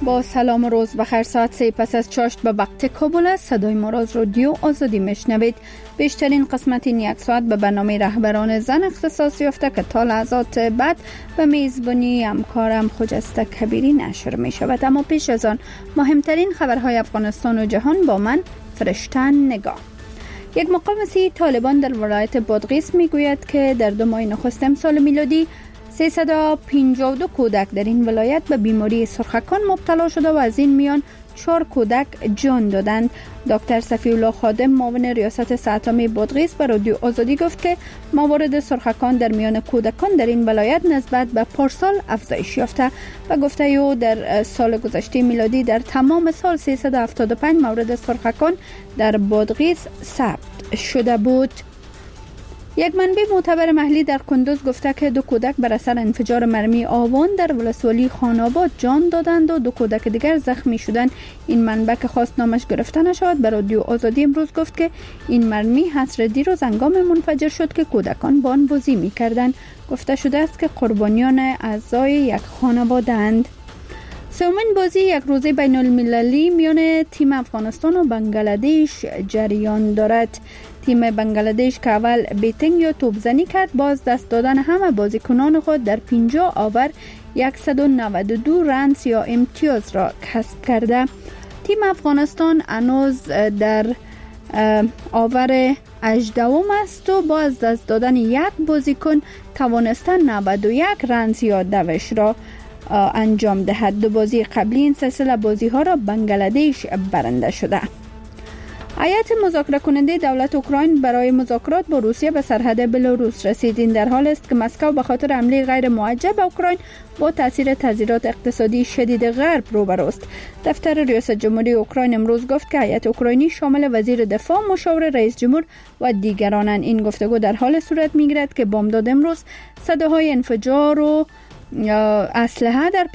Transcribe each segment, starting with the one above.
با سلام و روز بخیر. ساعت 3 پس از چاشت به وقت کابل است. صدای ما را از رادیو آزادی میشنوید. بیشترین قسمت این یک ساعت به برنامه رهبران زن اختصاص یافته که تا لحظات بعد به میزبانی همکارم خجسته کبیری نشر می شود. اما پیش از آن مهمترین خبرهای افغانستان و جهان با من فرشته نگاه. یک مقامسی طالبان در ولایت بادغیس می گوید که در 2 ماه نخست امسال میلادی 352 کودک در این ولایت به بیماری سرخکان مبتلا شده و از این میان 4 کودک جان دادند. دکتر صفی الله خادم معاون ریاست صحت عامه بادغیس به رادیو آزادی گفت که موارد سرخکان در میان کودکان در این ولایت نسبت به پارسال افزایش یافته و گفته او در سال گذشته میلادی در تمام سال 375 مورد سرخکان در بادغیس ثبت شده بود. یک منبع معتبر محلی در کندوز گفته که 2 کودک بر اثر انفجار مرمی آوان در ولسوالی خاناباد جان دادند و 2 کودک دیگر زخمی شدند. این منبع که خواست نامش گرفته نشود به رادیو آزادی امروز گفت که این مرمی حصر دیروز هنگام منفجر شد که کودکان با آن بازی می‌کردند. گفته شده است که قربانیان اعضای یک خانواده‌اند. سومین بازی یک روزه بین المللی میان تیم افغانستان و بنگلادش جریان دارد. تیم بنگلادش که اول بیتینگ یا توپزنی کرد باز دست دادن همه بازیکنان خود در 50 آور 192 رنز یا امتیاز را کسب کرده. تیم افغانستان هنوز در آور 18 است و با از دست دادن یک بازیکن توانسته 91 رنز یا دوش را انجام دهد. 2 بازی قبلی این سلسله بازی ها را بنگلادش برنده شده. هیئت مذاکره کننده دولت اوکراین برای مذاکرات با روسیه به سرحد بلاروس رسید. این در حال است که مسکو به خاطر حمله غیر موجه به اوکراین با تاثیر تضییعات اقتصادی شدید غرب روبروست. دفتر ریاست جمهوری اوکراین امروز گفت که هیئت اوکراینی شامل وزیر دفاع، مشاور رئیس جمهور و دیگرانند. این گفتگو در حال صورت میگیرد که بامداد امروز صداهای انفجار و اسلحه در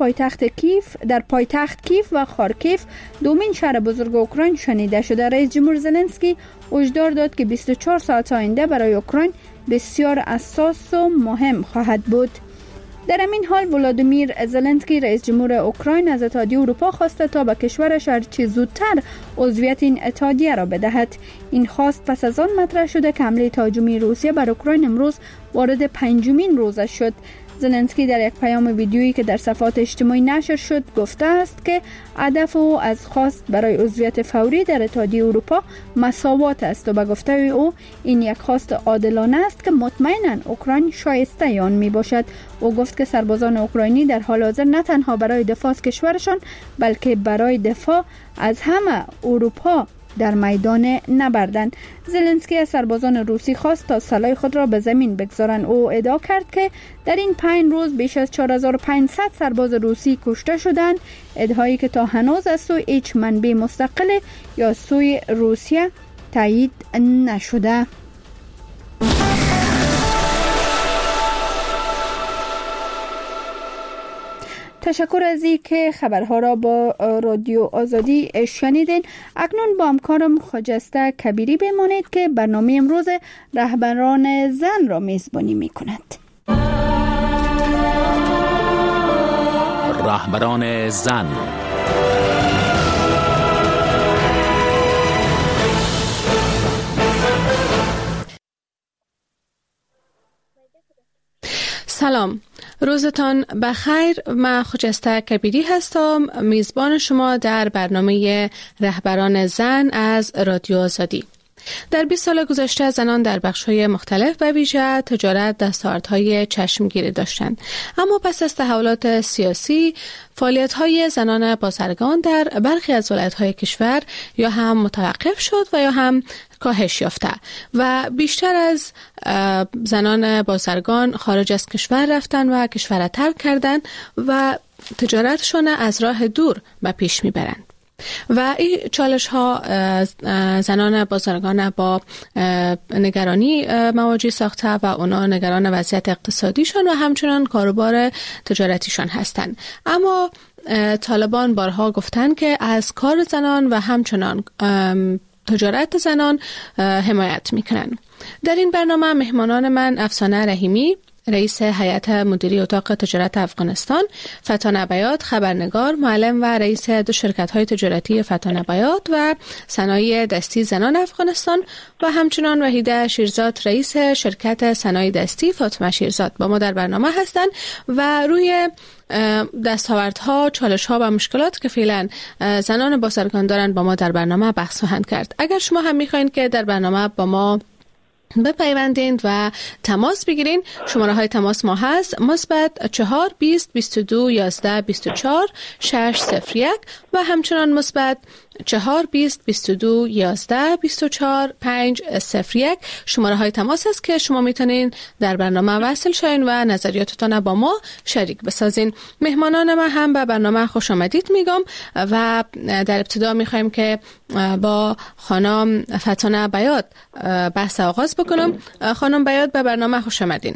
پایتخت کیف و خارکیف، دومین شهر بزرگ اوکراین، شنیده شده. رئیس جمهور زلنسکی هشدار داد که 24 ساعت آینده برای اوکراین بسیار حساس و مهم خواهد بود. در همین حال ولادیمیر زلنسکی رئیس جمهور اوکراین از اتحادیه اروپا خواسته تا به کشورش هرچه زودتر عضویت این اتحادیه را بدهد. این خواست پس از آن مطرح شده که حمله تهاجمی روسیه بر اوکراین امروز وارد 5مین روزش شد. زلنسکی در یک پیام ویدیویی که در صفحات اجتماعی نشر شد گفته است که هدف او از خواست برای عضویت فوری در اتحادیه اروپا مساوات است و به گفته او این یک خواست عادلانه است که مطمئناً اوکراین شایسته آن می باشد. او گفت که سربازان اوکراینی در حال حاضر نه تنها برای دفاع از کشورشان بلکه برای دفاع از همه اروپا در میدان نبردند. زلنسکی از سربازان روسی خواست تا سلاح خود را به زمین بگذارند. او ادعا کرد که در این 5 روز بیش از 4500 سرباز روسی کشته شدند، ادعایی که تا هنوز از سوی هیچ منبع مستقل یا سوی روسیه تایید نشده. تشکر از این که خبرها را با رادیو آزادی شنیدین. اکنون با همکارم خجسته کبیری بمانید که برنامه امروز رهبران زن را میزبانی می کند. رهبران زن. سلام، روزتان بخیر. من خجسته کبیری هستم، میزبان شما در برنامه رهبران زن از رادیو آزادی. در 20 سال گذشته زنان در بخش‌های مختلف و ویژه تجارت دستاوردهای چشمگیری داشتند، اما پس از تحولات سیاسی فعالیت‌های زنان بازرگان در برخی از ولایت‌های کشور یا هم متوقف شد و یا هم کاهش یافته و بیشتر از زنان بازرگان خارج از کشور رفتن و کشور را ترک کردن و تجارتشون از راه دور به پیش میبرند و این چالش ها زنان بازرگان با نگرانی مواجه ساخته و اونا نگران وضعیت اقتصادیشون و همچنان کاروبار تجارتیشون هستند. اما طالبان بارها گفتن که از کار زنان و همچنان تجارت زنان حمایت میکنن. در این برنامه مهمانان من افسانه رحیمی، رئیس هیئت مدیره اتاق تجارت افغانستان، فتانه بیات خبرنگار، معلم و رئیس 2 شرکت‌های تجارتی فتانه بیات و صنایع دستی زنان افغانستان و همچنان وحیده شیرزاد رئیس شرکت صنایع دستی فاطمه شیرزاد با ما در برنامه هستند و روی دستاوردها، چالش‌ها و مشکلات که فعلا زنان بازرگان دارند با ما در برنامه بحث خواهند کرد. اگر شما هم می‌خواید که در برنامه با ما بپیوندید و تماس بگیرین، شماره های تماس ما هست مثبت 4 20 22 11 24 601 و همچنان مثبت 4 20 22 11 24 501 شماره های تماس است که شما میتونین در برنامه وصل شوین و نظریاتتان با ما شریک بسازین. مهمانان ما هم به برنامه خوش آمدید میگم و در ابتدا میخوایم که با خانم فتانه بیات بحث آغاز بکنم. خانم بیات به برنامه خوش آمدین.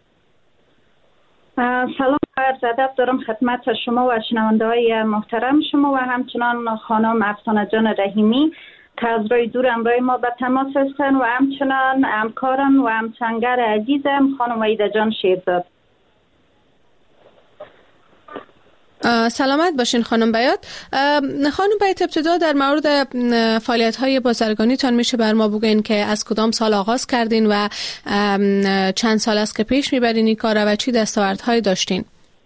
سلام و عرض ادب دارم خدمت شما و شنونده‌های محترم شما و همچنان خانم افسانه جان رحیمی که از روی دور امروی ما به تماس هستند و همچنان همکاران و همسنگر عزیزم خانم وحیده جان شیرزاد. سلامت باشین خانم بیات. خانم بیات، ابتدا در مورد فعالیت‌های بازرگانیتان میشه بر ما بگین که از کدام سال آغاز کردین و چند سال است که پیش میبرین این کار و چی دستاوردهایی داشتین؟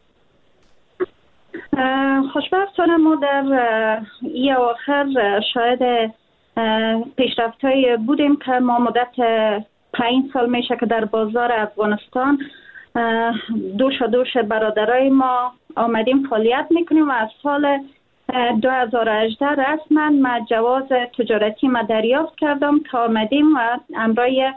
خوشبختانه ما در این آخر شاید پیشرفت‌های بودیم که ما مدت 5 سال میشه که در بازار افغانستان دوش برادرای ما آمدیم فعالیت میکنیم و از سال 2018 رسما ما جواز تجارتی ما دریافت کردم که آمدیم و امرای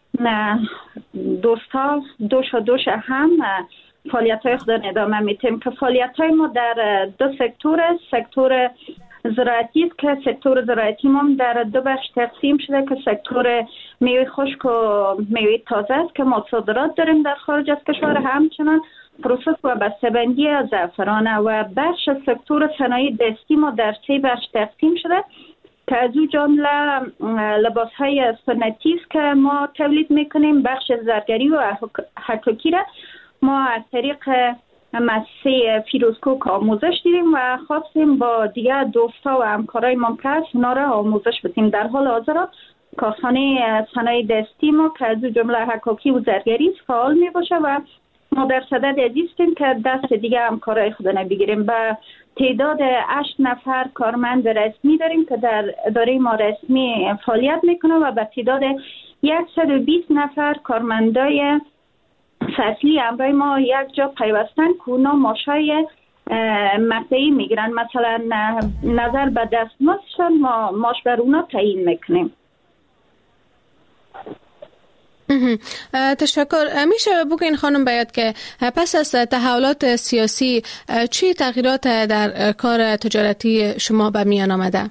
دوستا دوش هم فعالیت های خود ادامه میتیم که فعالیت های ما در 2 سکتور زراعتی است که سکتور زراعتی ما در 2 بخش تقسیم شده که سکتور میوه خشک و میوه تازه است که ما صادرات داریم در خارج از کشور، همچنان پروسس و بسته‌بندی زعفران و بخش سکتور صنایع دستی ما در 3 بخش تقسیم شده که از او جمله لباس‌های سنتی است که ما تولید میکنیم. بخش زرگری و حکاکی را ما از طریق مؤسسه فیروزکوک آموزش دیدیم و خواستیم با دیگر دوستا و همکارای ممکن اونا را آموزش بدیم. در حال حاضر کارخانه صنایع دستی ما که از او جمله حکاکی و زرگری فعال می باشه و ما در صدد ازیستیم که دست دیگه همکارای خود نبگیریم. به تعداد 8 نفر کارمند رسمی داریم که در اداره ما رسمی فعالیت میکنه و به تعداد 120 نفر کارمندای فصلی امرای ما یک جا پیوستن که اونا ماشای مقطعی میگیرن. مثلا نظر به دستمزدشان ما ماش بر اونا تعیین میکنیم. تشکر. میشه بگین خانم بیات که پس از تحولات سیاسی چی تغییرات در کار تجارتی شما به میان آمده؟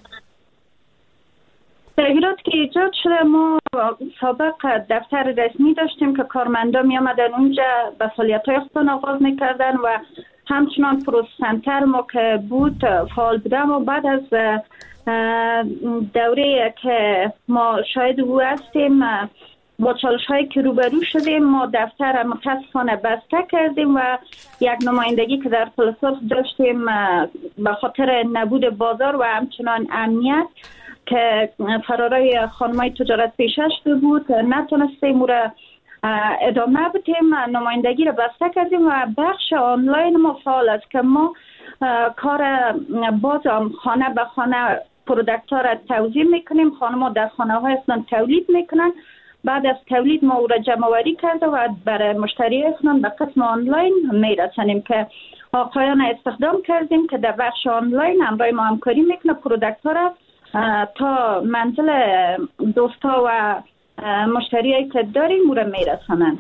تغییرات که ایجاد شده، ما سابق دفتر رسمی داشتیم که کارمندا می آمدن اونجا به فعالیت‌های خودشون آغاز می‌کردن و همچنان پروسس سنتر ما که بود فعال بوده و بعد از دوره که ما شاهد او هستیم با چالش‌هایی که روبرو شدیم ما دفتر متاسفانه بسته کردیم و یک نمایندگی که در فلسطین داشتیم به خاطر نبود بازار و همچنان امنیت که فرارای خانمای تجارت پیشه شده بود نتونستیم او را ادامه بدیم. نمایندگی را بسته کردیم و بخش آنلاین ما فعال است که ما کار باز خانه به خانه پرودکت ها را توزیع میکنیم. خانم‌ها در خانه های اصلا تولید میکنن، بعد از تولید ما او را جمع آوری کرده و برای مشتری اصلا به قسم آنلاین میرسانیم که آقایان استخدام کردیم که در بخش آنلاین همراه ما همکاری میکنه پرودکت ها را تا منزل دوستا و مشتریایی که داریم او را میرسانند.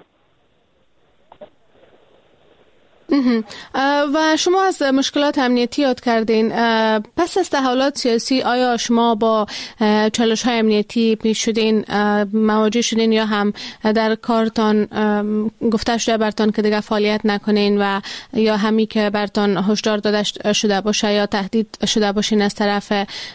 و شما از مشکلات امنیتی یاد کردین. پس از تحولات سیاسی آیا شما با چالش‌های امنیتی پیش شدین، مواجه شدین یا هم در کارتان گفته شده برتان که دیگه فعالیت نکنین و یا همی که برتان هشدار داده شده باشه یا تهدید شده باشین از طرف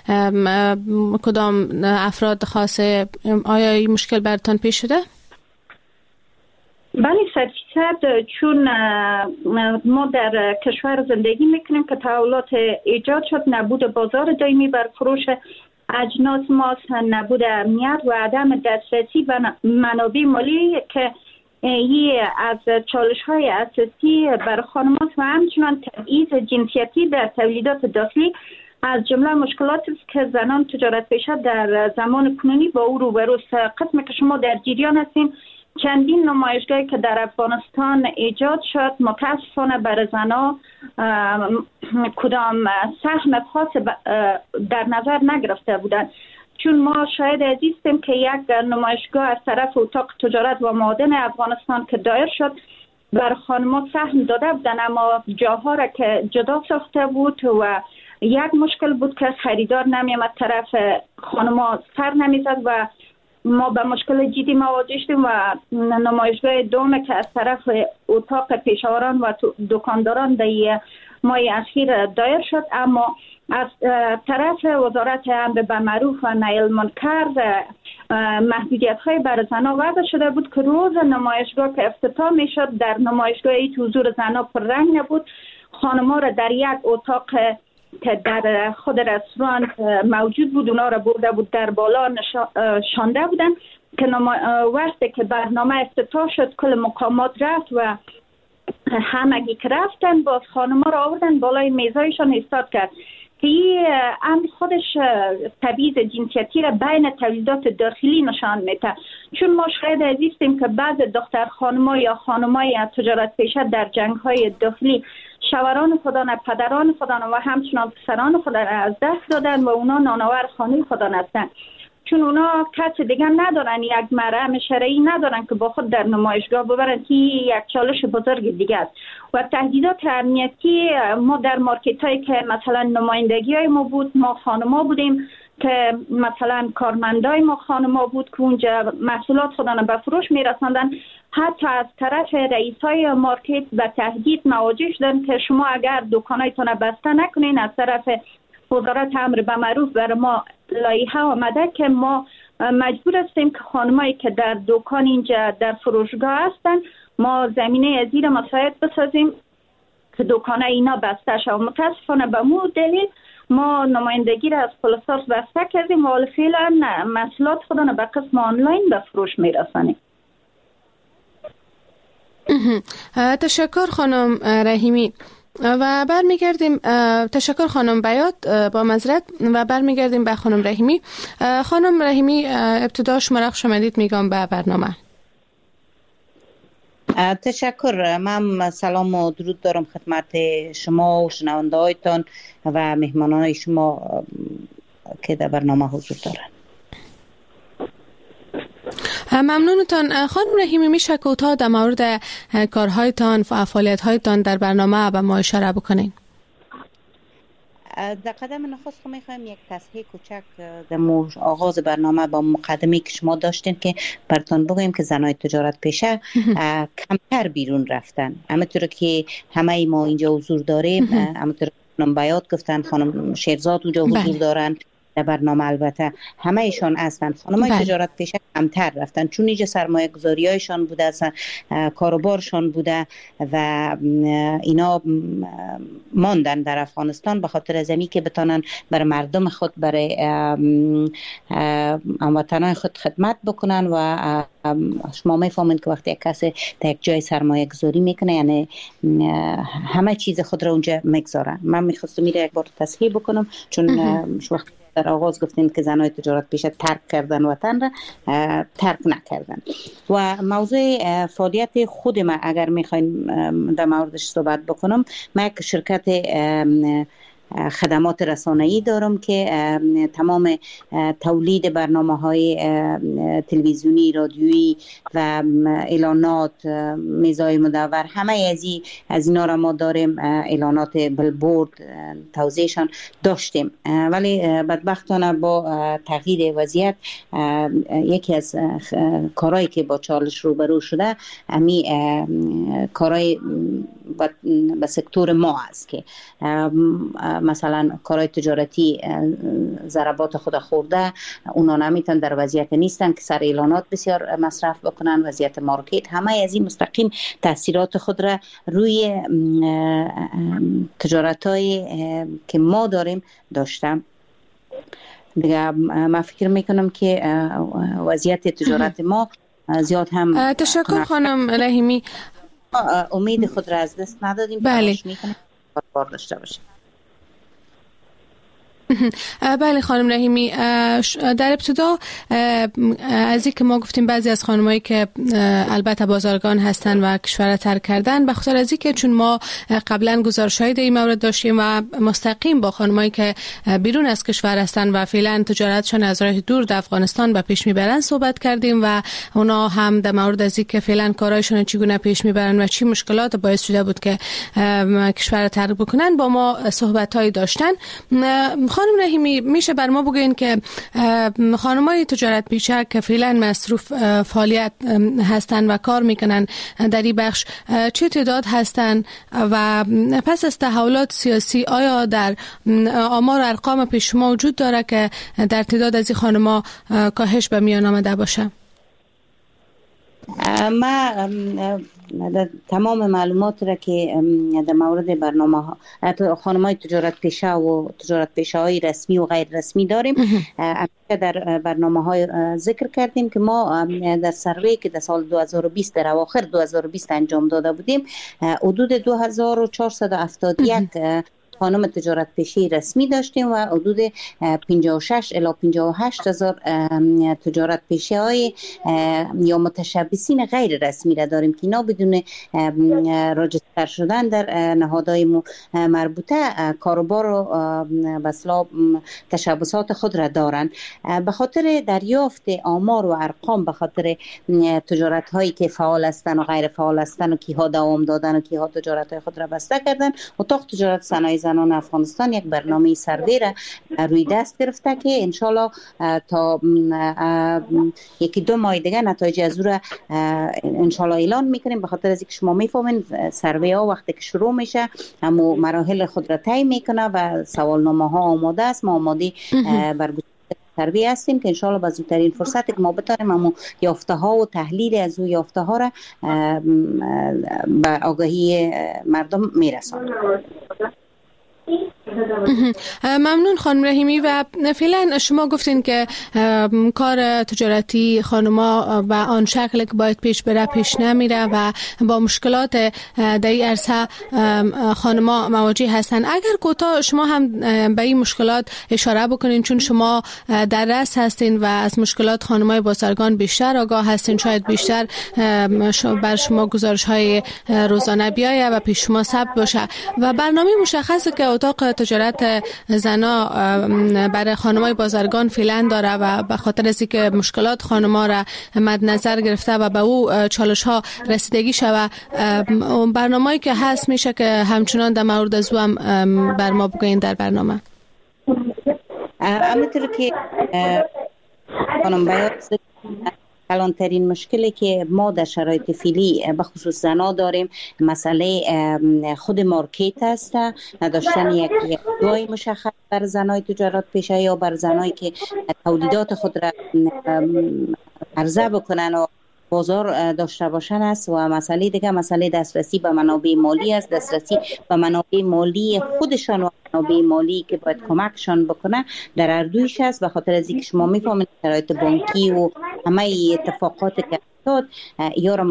کدام افراد خاصه، آیا این مشکل برتان پیش شده؟ بله 100%، چون ما در کشور زندگی میکنیم که تحولات ایجاد شد، نبود بازار دائمی بر فروش اجناس ماست، نبود امنیت و عدم دسترسی به منابع مالی که از چالش های اساسی بر خانم‌ها و همچنان تبعیض جنسیتی در تولیدات داخلی از جمله مشکلاتی است که زنان تجارت پیشه در زمان کنونی با او روبروست. قسمی که شما در جریان هستین چندین نمایشگاهی که در افغانستان ایجاد شد متاسفانه برای زنها کدام سهم خاص در نظر نگرفته بودند، چون ما شاید عزیزیم که یک نمایشگاه از طرف اتاق تجارت و معادن افغانستان که دایر شد بر خانم‌ها سهم داده بودن، اما جاها را که جدا ساخته بود و یک مشکل بود که خریدار نمیامد طرف خانم‌ها سر نمیزد و ما به مشکل جدی مواجه شدیم و نمایشگاه دوم که از طرف اتاق پیشاوران و دکانداران در ماه اخیر دایر شد، اما از طرف وزارت امر بالمعروف و نهی عن المنکر محدودیت‌های برای زنها وضع شده بود که روز نمایشگاه که افتتاح می‌شد در نمایشگاه حضور زنها پررنگ نبود. خانم‌ها را در یک اتاق که در خود رستوران موجود بود اونا را برده بود در بالا شانده بودن که وقتی که برنامه افتتاح شد کل مقامات رفت و همگی که رفتن باز خانم‌ها را آوردن بالای میزایشان ایستاد کرد که این امر خودش تبعیض جنسیتی را بین تولیدات داخلی نشان میده، چون ما شاید عزیزیم که بعض دختر خانم‌ها یا خانم‌های تجارت پیشه در جنگ‌های داخلی شوهران خودان، پدران خودان و همچنان پسران خودان از دست دادن و اونا نانآور خانه خودان هستند، چون اونا کس دیگه ندارن، یک مرهم شرعی ندارن که با خود در نمایشگاه ببرن که یک چالش بزرگ دیگه است. و تهدیدات امنیتی ما در مارکت هایی که مثلا نمایندگی های ما بود، ما خانما بودیم که مثلا کارمندای ما خانما بود که اونجا محصولات خودان به فروش میرساندن، حتی از طرف رئیس های مارکت به تهدید مواجه شدن که شما اگر دکانایتون بسته نکنین از طرف وزارت امر بالمعروف بر ما لایحه آمده که ما مجبور هستیم که خانمایی که در دکان اینجا در فروشگاه هستن ما زمینه زیر مساعد بسازیم که دکانه اینا بسته شد. متاسفانه به مو دلیل ما نمایندگی را از پولساس بسته کردیم و حال فعلا محصولات خودان به قسم آنلاین به فروش میرسانیم. تشکر خانم رحیمی و برمیگردیم. تشکر خانم بیات با معذرت و برمیگردیم به خانم رحیمی. خانم رحیمی ابتدا شما را خوش آمدید میگم به برنامه. تشکر. من سلام و درود دارم خدمت شما و شنونده هایتان و مهمانان شما که در برنامه حضور دارند. ممنونتان. خانم رحیمی میشه کوتاه در مورد کارهایتان و فعالیت‌هایتان در برنامه به ما اشاره بکنین؟ در قدم نخست میخوایم یک تصحیح کوچک در آغاز برنامه با مقدمه که شما داشتین که براتون بگویم که زنای تجارت پیشه کمتر بیرون رفتن، همونطور که همه ما اینجا حضور داریم، همونطور خانم بیات گفتن، خانم شیرزاد اونجا حضور دارن در برنامه، البته همه ایشان هستن. خانمای تجارت پیشه کمتر رفتن چون اینجا سرمایه گذاری هایشان بوده، کاروبارشان بوده و اینا ماندن در افغانستان به خاطر از اینکه بتانن برای مردم خود، برای هموطنان خود خدمت بکنن. و شما میفهمید که وقتی یک کسی در یک جای سرمایه گذاری میکنه یعنی همه چیز خود را اونجا میگذارن. من میخواستم میره یک بار تصحیح بکنم چون وقتی در آغاز گفتیم که زنای تجارت پیشه ترک کردن وطن را، ترک نکردن. و موضوع فعالیت خود ما اگر میخواین در موردش صحبت بکنم، من یک شرکت خدمات رسانه‌ای دارم که تمام تولید برنامه‌های تلویزیونی، رادیویی و اعلانات، میزای مدور، همه از اینا را ما داریم. اعلانات بلبورد توزیعشان داشتیم، ولی بدبختانه با تغییر وضعیت یکی از کارهایی که با چالش روبرو شده امی کارهای به سکتور ما است که مثلا کارهای تجارتی ضربات خود خورده، اونا نمیتونن، در وضعیت نیستن که سر اعلانات بسیار مصرف بکنن، وضعیت مارکت، همه از این مستقیم تاثیرات خود را روی تجارت‌های که ما داریم داشتم. دیگه من فکر میکنم که وضعیت تجارت ما زیاد هم تشکر خانم رحیمی. امید خود را از دست ندادیم. بله. میکنیم کار داشته باشیم. بله خانم رحیمی، در ابتدا از اینکه ما گفتیم بعضی از خانمایی که البته بازرگان هستن و کشور ترک کردن، به خاطر از اینکه چون ما قبلا گزارش‌های در این مورد داشتیم و مستقیم با خانمایی که بیرون از کشور هستن و فعلا تجارتشون از راه دور در افغانستان به پیش میبرن صحبت کردیم و اونا هم در مورد از اینکه فعلا کارایشون چگونه پیش میبرن و چی مشکلات باعث شده بود که کشور ترک بکنن با ما صحبت‌هایی داشتن. خانم رحیمی، میشه بر ما بگوین که خانمای تجارت پیشه که فعلا مصروف فعالیت هستن و کار میکنن در این بخش چه تعداد هستن و پس از تحولات سیاسی آیا در آمار و ارقام پیش شما وجود داره که در تعداد از این خانم‌ها کاهش به میان آمده باشه؟ ما تمام معلومات را که در مورد برنامه ها خانم‌های تجارت پیشه و تجارت پیشه های رسمی و غیر رسمی داریم، در برنامه های ذکر کردیم که ما در سروی که در سال 2020 در اواخر 2020 انجام داده بودیم حدود 2471 خانم تجارت پیشه رسمی داشتیم و حدود 56 الی 58 هزار تجارت پیشه های یا متشبثین غیر رسمی را داریم که اینا بدون راجستر شدن در نهادهای مربوطه کاروبار و بسلا تشبثات خود را دارند. به خاطر دریافت آمار و ارقام، به خاطر تجارت هایی که فعال هستند و غیر فعال هستند و کیها دوام دادن و کیها تجارت های خود را بسته کردن، اتاق تجارت صنایع زنان افغانستان یک برنامه سروی را روی دست گرفته که انشالله تا یکی دو ماه دیگه نتایج از او را انشالله اعلان میکنیم. به خاطر از اینکه شما میفهمین سروی ها وقتی که شروع میشه همو مراحل خود را طی میکنه و سوالنامه ها آماده است. ما آماده برگزاری سروی هستیم که انشالله با زودترین فرصت که ما بتانیم همو یافته ها و تحلیل از او یافته ها را به آگاهی مردم میرسانیم. ممنون خانم رحیمی. و فعلا شما گفتین که کار تجارتی خانما و آن شکل که باید پیش بره پیش نمیره و با مشکلات در این عرصه خانما مواجه هستن. اگر کوتاه شما هم به این مشکلات اشاره بکنین، چون شما در رأس هستین و از مشکلات خانمای بازرگان بیشتر آگاه هستین، شاید بیشتر بر شما گزارش های روزانه بیایه و پیش شما ثبت باشه و برنامه مشخصه که اتاق تجارت زنا برای خانمای بازرگان فعلا داره و به خاطر از اینکه مشکلات خانما را مد نظر گرفته و به او چالش ها رسیدگی شوه، برنامه‌ای که هست میشه که همچنان در مورد از او هم بر ما بگوین در برنامه. همونطور که خانم بیان کلانترین مشکلی که ما در شرایط فعلی به خصوص زنا داریم مسئله خود مارکت است، نداشتن یک جای مشخص بر زنای تجارت پیشه یا بر زنایی که تولیدات خود را عرضه بکنن و بازار داشته باشن است. و مسئله دیگه مسئله دسترسی به منابع مالی است، دسترسی به منابع مالی خودشان و منابع مالی که باید کمکشان بکنه در هر دویش است. به خاطر از اینکه شما میفهمید شرایط بانکی و همه اتفاقات که افتاد یا را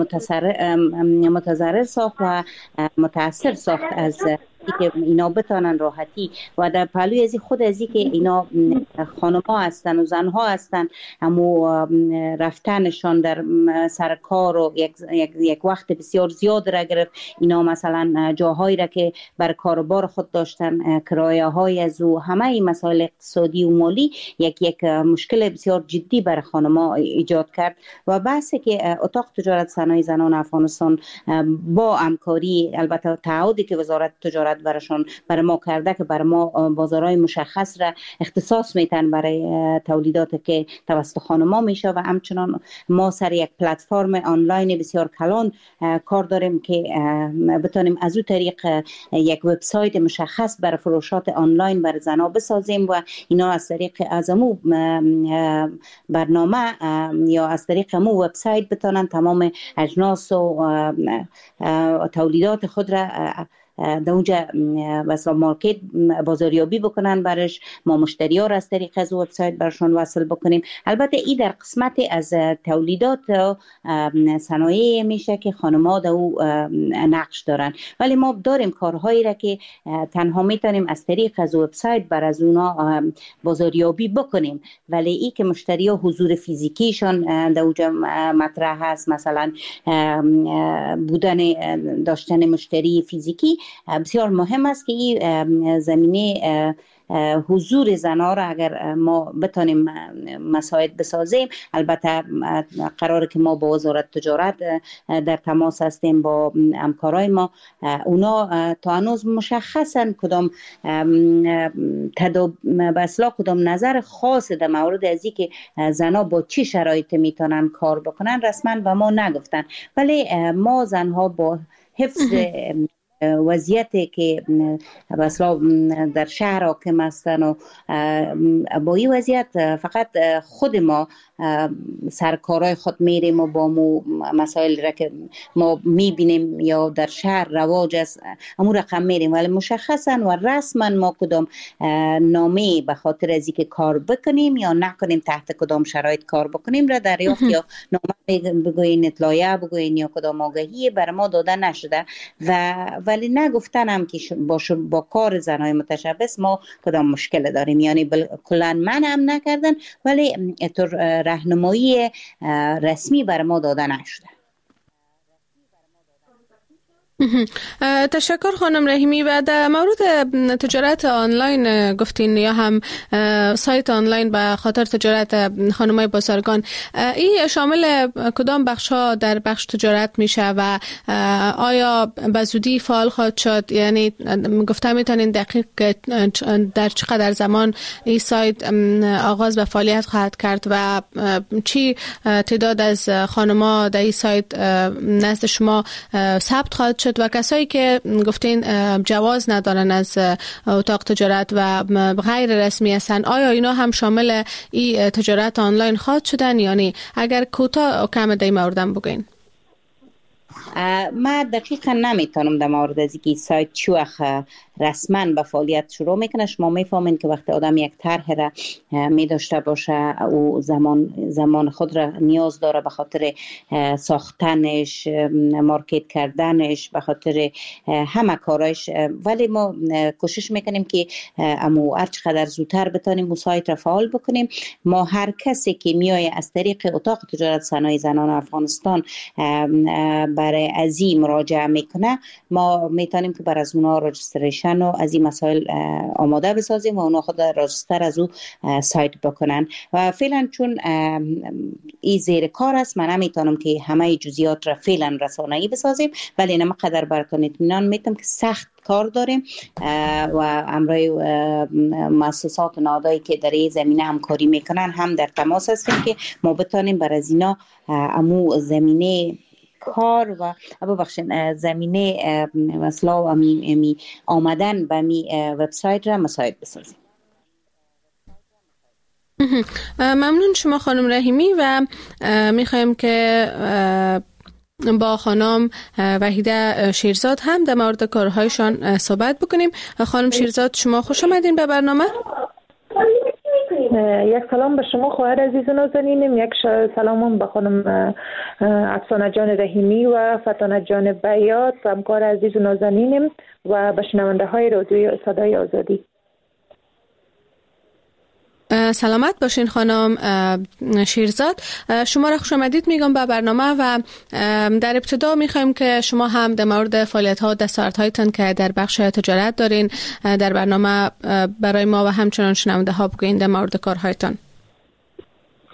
متضرر ساخت و متاثر ساخت از که اینا بتانن راحتی و در پهلوی از خود از که اینا خانم‌ها هستن و زن‌ها هستن، همو رفتنشان در سر کار و یک وقت بسیار زیاد را گرفت. اینا مثلا جاهایی را که بر کاروبار خود داشتن، کرایه‌های از او، همه این مسائل اقتصادی و مالی یک مشکل بسیار جدی بر خانم‌ها ایجاد کرد و بحثی که اتاق تجارت صنایع زنان افغانستان با همکاری البته تعهدی که وزارت تجارت تجارت برای ما کرده که برای ما بازارهای مشخص را اختصاص میتن برای تولیدات که توسط خانم‌ها میشه و همچنان ما سر یک پلتفرم آنلاین بسیار کلان کار داریم که بتونیم از اون طریق یک وبسایت مشخص برای فروشات آنلاین برای زنها بسازیم و اینا از طریق ازمو برنامه یا از طریق مو وبسایت بتونن تمام اجناس و تولیدات خود را در اونجا مثلا مارکت بازاریابی بکنن برش، ما مشتری ها را از طریق از وبسایت برشون وصل بکنیم. البته این در قسمت از تولیدات صنایع میشه که خانم‌ها در او نقش دارن، ولی ما داریم کارهایی را که تنها میتونیم از طریق از وبسایت بر از اونا بازاریابی بکنیم، ولی این که مشتری ها حضور فیزیکیشان در اونجا مطرح هست، مثلا بودن داشتن مشتری فیزیکی بسیار مهم است که این زمینه حضور زنها را اگر ما بتانیم مساعد بسازیم. البته قراره که ما با وزارت تجارت در تماس هستیم با همکارای ما، اونا تا هنوز مشخصا کدام کدام نظر خاص در مورد از اینکه زنها با چه شرایطی میتونن کار بکنن رسما و ما نگفتن، ولی ما زنها با حفظ وضعیتی که مثلا در شهر حاکم هستن و با این وضعیت فقط خود ما سرکارای خود میریم و با مو مسائل را که ما میبینیم یا در شهر رواج است امور رقم میریم، ولی مشخصا و رسما ما کدام نامه به خاطر از اینکه کار بکنیم یا نکنیم تحت کدام شرایط کار بکنیم را دریافت یا نامه بگوین اطلاعیه بگوین یا کدام آگهی بر ما داده نشده ولی نگفتنم که با کار زنای متشبث ما کدام مشکل داریم، یعنی کلا منع هم نکردن ولی راهنمایی رسمی بر ما داده نشده. تشکر خانم رحیمی. و در مورد تجارت آنلاین گفتین یا هم سایت آنلاین به خاطر تجارت خانمای بازرگان، این شامل کدام بخش ها در بخش تجارت میشه و آیا به زودی فعال خواهد شد؟ یعنی گفته میتونین دقیق در چقدر زمان این سایت آغاز به فعالیت خواهد کرد و چی تعداد از خانما در این سایت نزد شما ثبت خواهد شد و کسایی که گفتین جواز ندارن از اتاق تجارت و غیر رسمی هستن، آیا اینا هم شامل این تجارت آنلاین خواهد شدن یا نه؟ اگر کوتاه کم در این موردم بگین. ما دقیقا نمیتونم در مورد از اینکه سایت چه وقت رسما به فعالیت شروع میکنه. شما میفهمین که وقتی آدم یک طرح را می داشته باشه او زمان خود را نیاز داره به خاطر ساختنش، مارکت کردنش، به خاطر همه کارش، ولی ما کوشش میکنیم که هر چقدر زودتر بتونیم اون سایت را فعال بکنیم. ما هر کسی که میای از طریق اتاق تجارت صنایع زنان افغانستان برای ازی مراجعه میکنه، ما میتونیم که بر از اونها رجستریشن و از این مسائل آماده بسازیم و اونا خود راجستر از او سایت بکنن. و فعلا چون این زیر کار است من نمیتونم که همه جزئیات را فعلا رسانه‌ای بسازیم، ولی نما قدر براتون اطمینان میتونم که سخت کار داریم و امروی مؤسسات نهادهایی که در این زمینه همکاری میکنن هم در تماس هستیم که ما بتونیم بر از اینا امو زمینه کار و زمینه مثلا امی آمدن به می وبسایت را مساعد بسازیم. ممنون شما خانم رحیمی و میخوایم که با خانم وحیده شیرزاد هم در مورد کارهایشان صحبت بکنیم. خانم شیرزاد شما خوش آمدین به برنامه. یک سلام به شما خواهر عزیز نازنینم، یک سلام به خانم افسانه جان رحیمی و فتانه جان بیات همکار عزیز نازنینم و به شنونده های رادیوی صدای آزادی. سلامت باشین خانم شیرزاد. شما را خوش آمدید میگم به برنامه و در ابتدا میخوایم که شما هم در مورد فعالیت ها و دستاورد هایتان که در بخش تجارت دارین در برنامه برای ما و همچنان شنونده ها بگوین در مورد کارهایتان.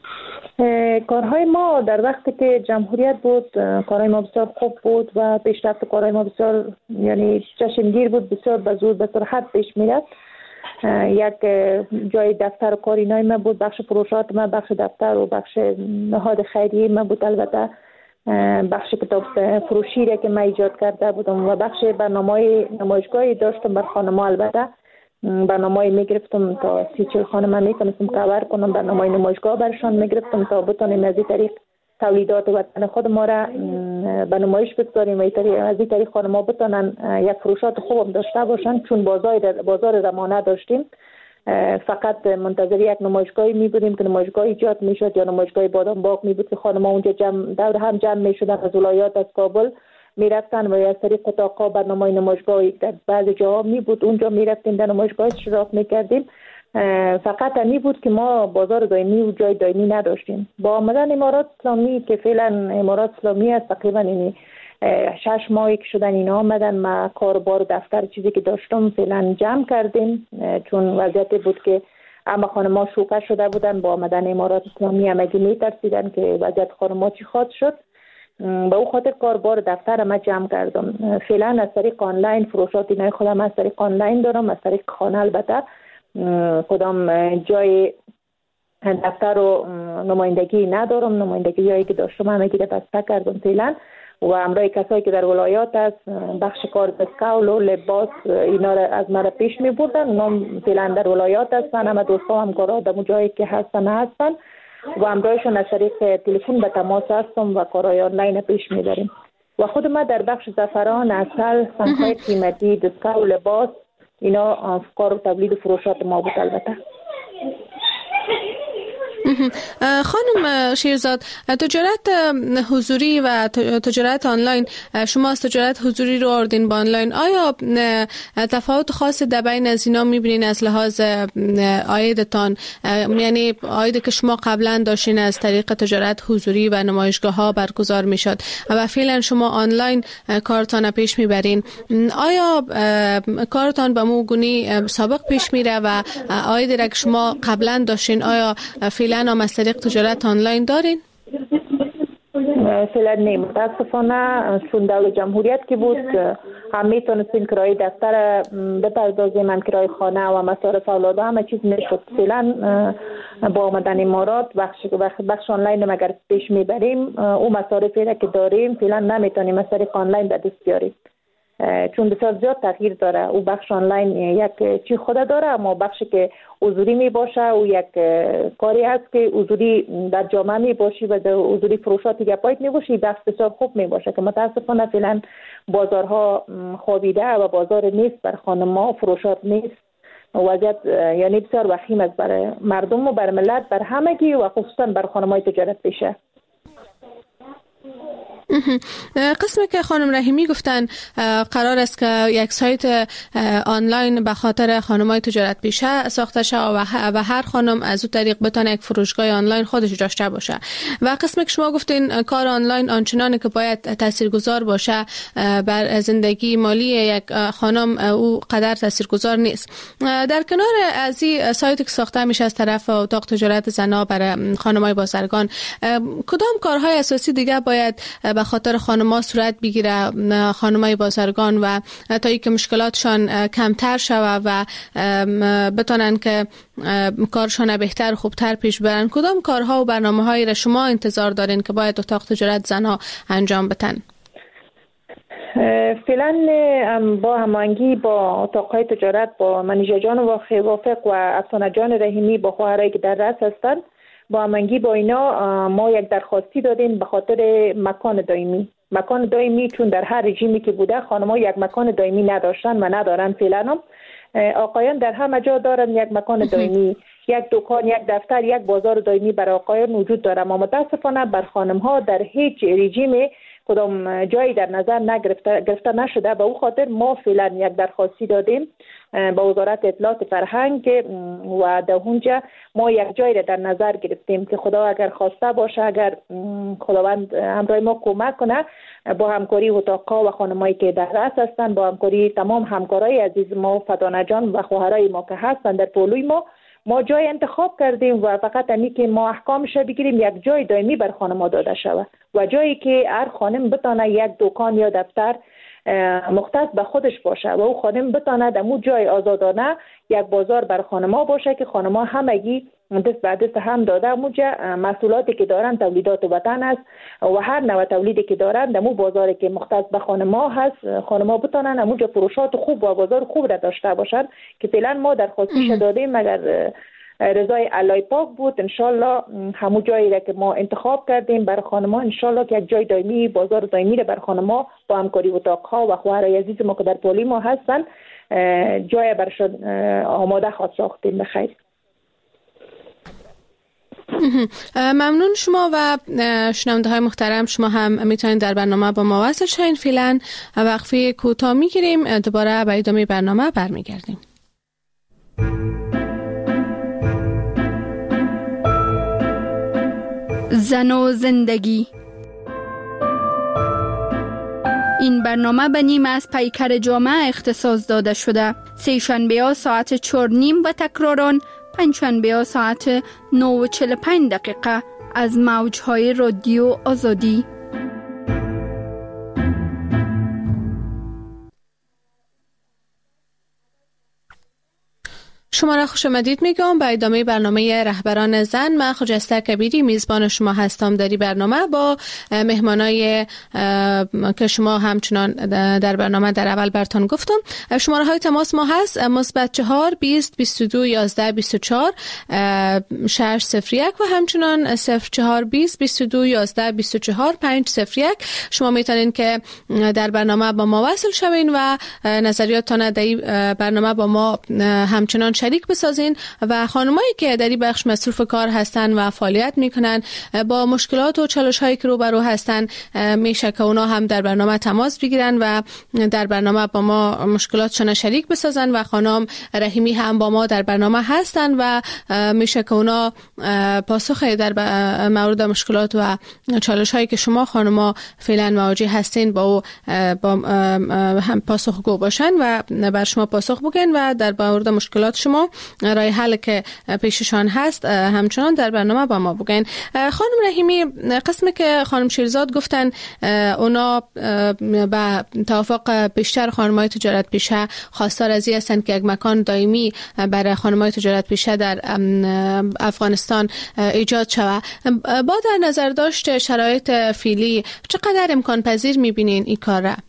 کارهای ما در وقتی که جمهوریت بود کارهای ما بسیار خوب بود و پیشرفت کارهای ما بسیار یعنی چشمگیر بود، بسیار به زور به سرعت پیش میرفت. یک جای دفتر و کارینای ما بود، بخش فروشات ما، بخش دفتر و بخش نهاد خیریه ما بود، البته بخش کتاب فروشی را که ما ایجاد کرده بودم و بخش برنامه نمایشگاهی داشتم بر خانم‌ها. البته برنامه میگرفتم تا 30-40 خانم میتونستم کاور کنم، برنامه نمایشگاه برشان میگرفتم تا بتونیم از این طریق تولیدات وطن خود ما را به نمایش بگذاریم و از این طریق خانم‌ها بتونن یک فروشات خوب داشته باشن، چون بازار را ما نداشتیم. فقط منتظر یک نمایشگاهی می بودیم که نمایشگاه ایجاد می شد یا نمایشگاه بادام باغ می بود که خانم‌ها اونجا دور هم جمع می شدن، از ولایات از کابل می رفتن و از طریق اتاق‌ها برنامه نمایشگاهی در بعضی جاها می بود، اونجا می رفتیم در نمایشگاه اشتراک می کردیم. فقط می بود که ما بازار دائمی و جای دائمی نداشتیم. با آمدن امارات اسلامی که فعلا امارات اسلامی است، تقریبا اینی 6 ماهی که شدن اینا آمدن، ما کاربار دفتر چیزی که داشتم فعلا جمع کردیم، چون وضعیتی بود که اما خانم‌ها شوکه شده بودن. با آمدن امارات اسلامی همگی می‌ترسیدن که وضعیت خانم‌ها چی خواهد شد. به او خاطر کاربار دفتر ما جمع کردم. فعلا از طریق آنلاین فروشات اینای خودم از طریق آنلاین دارم، از طریق خانه البته کدام جای دفتر و نمایندگی ندارم. نمایندگی جایی که داشتم همگی را بسته کردم فعلا و همراه کسایی که در ولایات است بخش کار دستکول و لباس اینا را از مرا پیش می بردن. اونا فعلا در ولایات هستن، همه دوستا همکارا در جایی که هستن و همراهشون از طریق تلفن به تماس هستم و کارهای آنلاین پیش می بریم. و خود ما در بخش زعفران، عسل، سنگ‌های قیمتی، دستکول، لباس اینا کار و تولید فروشات ما بود البته. خانم شیرزاد، تجارت حضوری و تجارت آنلاین، شما از تجارت حضوری رو آوردین با آنلاین، آیا تفاوت خاصی در بین از اینا میبینین از لحاظ عایدتان؟ یعنی عایدی که شما قبلا داشتین از طریق تجارت حضوری و نمایشگاه ها برگزار میشد و فعلا شما آنلاین کارتان پیش میبرین، آیا کارتان به موگونی سابق پیش میره و عایدی را که شما قبلا داشتین آیا فعلا هم از طریق تجارت آنلاین دارین؟ فعلا نه، متاسفانه چون دور جمهوریت که بود هم میتونستیم کرایه دفتر بپردازیم، هم کرایه خانه و مصارف اولاد همه چیز میشد. فعلا با آمدن امارات بخش آنلاین اگر پیش میبریم او مصارفی را که داریم فعلا نمیتونیم از طریق آنلاین به دست بیاریم، چون بسیار زیاد تغییر داره. او بخش آنلاین یک چی خود داره، اما بخشی که حضوری می باشه او یک کاری هست که حضوری در جامعه می باشی و در حضوری فروشاتی گپایت می باشی، بخش بسیار خوب می باشه که متاسفانه فعلا بازارها خوابیده و بازار نیست بر خانم‌ها، فروشات نیست. وضعیت یعنی بسیار وخیم است برای مردم و بر ملت، بر همگی و خصوصا بر خانم‌های تجارت پیشه. قسمی که خانم رحیمی گفتن قرار است که یک سایت آنلاین به خاطر خانم‌های تجارت پیشه ساخته شود و هر خانم از اون طریق بتونه یک فروشگاه آنلاین خودش داشته باشه. و قسمی که شما گفتین کار آنلاین آنچنانی که باید تاثیرگذار باشه بر زندگی مالی یک خانم او قدر تاثیرگذار نیست. در کنار از این سایتی که ساخته میشه از طرف اتاق تجارت زنان برای خانم‌های بازرگان، کدام کارهای اساسی دیگه باید به خاطر خانم‌ها صورت بگیره، خانم‌های بازرگان، و تا اینکه مشکلاتشان کمتر شود و بتونن که کارشان بهتر و خوبتر پیش برن؟ کدام کارها و برنامه‌هایی را شما انتظار دارین که باید اتاق تجارت زنها انجام بدن؟ فعلا با هماهنگی با اتاق‌های تجارت، با منیژه وافق و افسانه جان رحیمی، با خواهرایی که در رأس هستند، با هماهنگی با اینا ما یک درخواستی دادیم به خاطر مکان دائمی چون در هر رژیمی که بوده خانم‌ها یک مکان دائمی نداشتن و ندارن. فعلا آقایان در همه جا دارن یک مکان دائمی، یک دکان، یک دفتر، یک بازار دائمی برای آقایان وجود داره، اما متاسفانه بر خانم‌ها در هیچ رژیم کدام جایی در نظر گرفته نشده. به او خاطر ما فعلا یک درخواستی دادیم با وزارت اطلاعات فرهنگ و در اونجا ما یک جایی را در نظر گرفتیم که خدا اگر خواسته باشه، اگر خداوند همراه ما کمک کنه، با همکاری اتاق‌ها و خانمایی که در رأس هستند، با همکاری تمام همکارای عزیز ما، فدانه جان و خواهرای ما که هستند در پولوی ما ما جای انتخاب کردیم و فقط اینی که ما احکامش بگیریم یک جای دائمی بر خانم‌ها داده شود و جایی که هر خانم بتانه یک دکان یا دفتر مختص به خودش باشه و او خانم بتانه در مو جای آزادانه یک بازار بر خانم‌ها باشه که خانم‌ها همگی دست به دست هم داده موجه محصولاتی که دارن تولیدات وطن است و هر نوع تولیدی که دارن در مو بازاری که مختص به خانم‌ها هست خانم‌ها بتانن موجه فروشات خوب و بازار خوب را داشته باشن که فعلا ما درخواستش دادیم مگر رضای الله پاک بود. انشالله همون جایی را که ما انتخاب کردیم برای خانم‌ها انشالله که یک جای دائمی بازار دائمی را برای خانم‌ها با همکاری اتاق‌ها و خواهرای عزیز ما که در پولی ما هستن جای برشان آماده خواهد ساختیم. بخیر. ممنون شما و شنونده های محترم. شما هم میتونید در برنامه با ما وصل شین. فعلا وقفه کوتاه میگیریم، دوباره به ادامه برنامه برمیگردیم. زن و زندگی. این برنامه به نیم از پیکر جامعه اختصاص داده شده. سه شنبه ها ساعت 4:30 و تکراران پنجشنبه ها ساعت 9:45 از موجهای رادیو آزادی. شما را خوش آمدید میگم به ادامه برنامه رهبران زن. من خجسته کبیری میزبان شما هستم در این برنامه با مهمانای که شما همچنان در برنامه در اول براتون گفتم. شماره های تماس ما هست +4 20 22 11 24 601 و همچنان 04 20 22 11 24 501. شما میتونین که در برنامه با ما وصل شوین و نظریاتتان در این برنامه با ما همچنان شریک بسازین و خانمایی که در این بخش مصروف کار هستن و فعالیت میکنن با مشکلات و چالش‌هایی که روبرو هستن میشه که اونا هم در برنامه تماس بگیرن و در برنامه با ما مشکلاتشون شریک بسازن و خانم رحیمی هم با ما در برنامه هستن و میشه که اونا پاسخ در مورد مشکلات و چالش‌هایی که شما خانم‌ها فعلا مواجه هستین با هم پاسخگو باشن و بر شما پاسخ بگن و در مورد مشکلات شما رای حل که پیششان هست همچنان در برنامه با ما بگن. خانم رحیمی، قسمی که خانم شیرزاد گفتن اونا به توافق بیشتر خانم‌های تجارت پیشه خواستار از این هستند که یک مکان دائمی برای خانم‌های تجارت پیشه در افغانستان ایجاد شود. با در نظر داشت شرایط فعلی چقدر امکان پذیر می‌بینین این کار را؟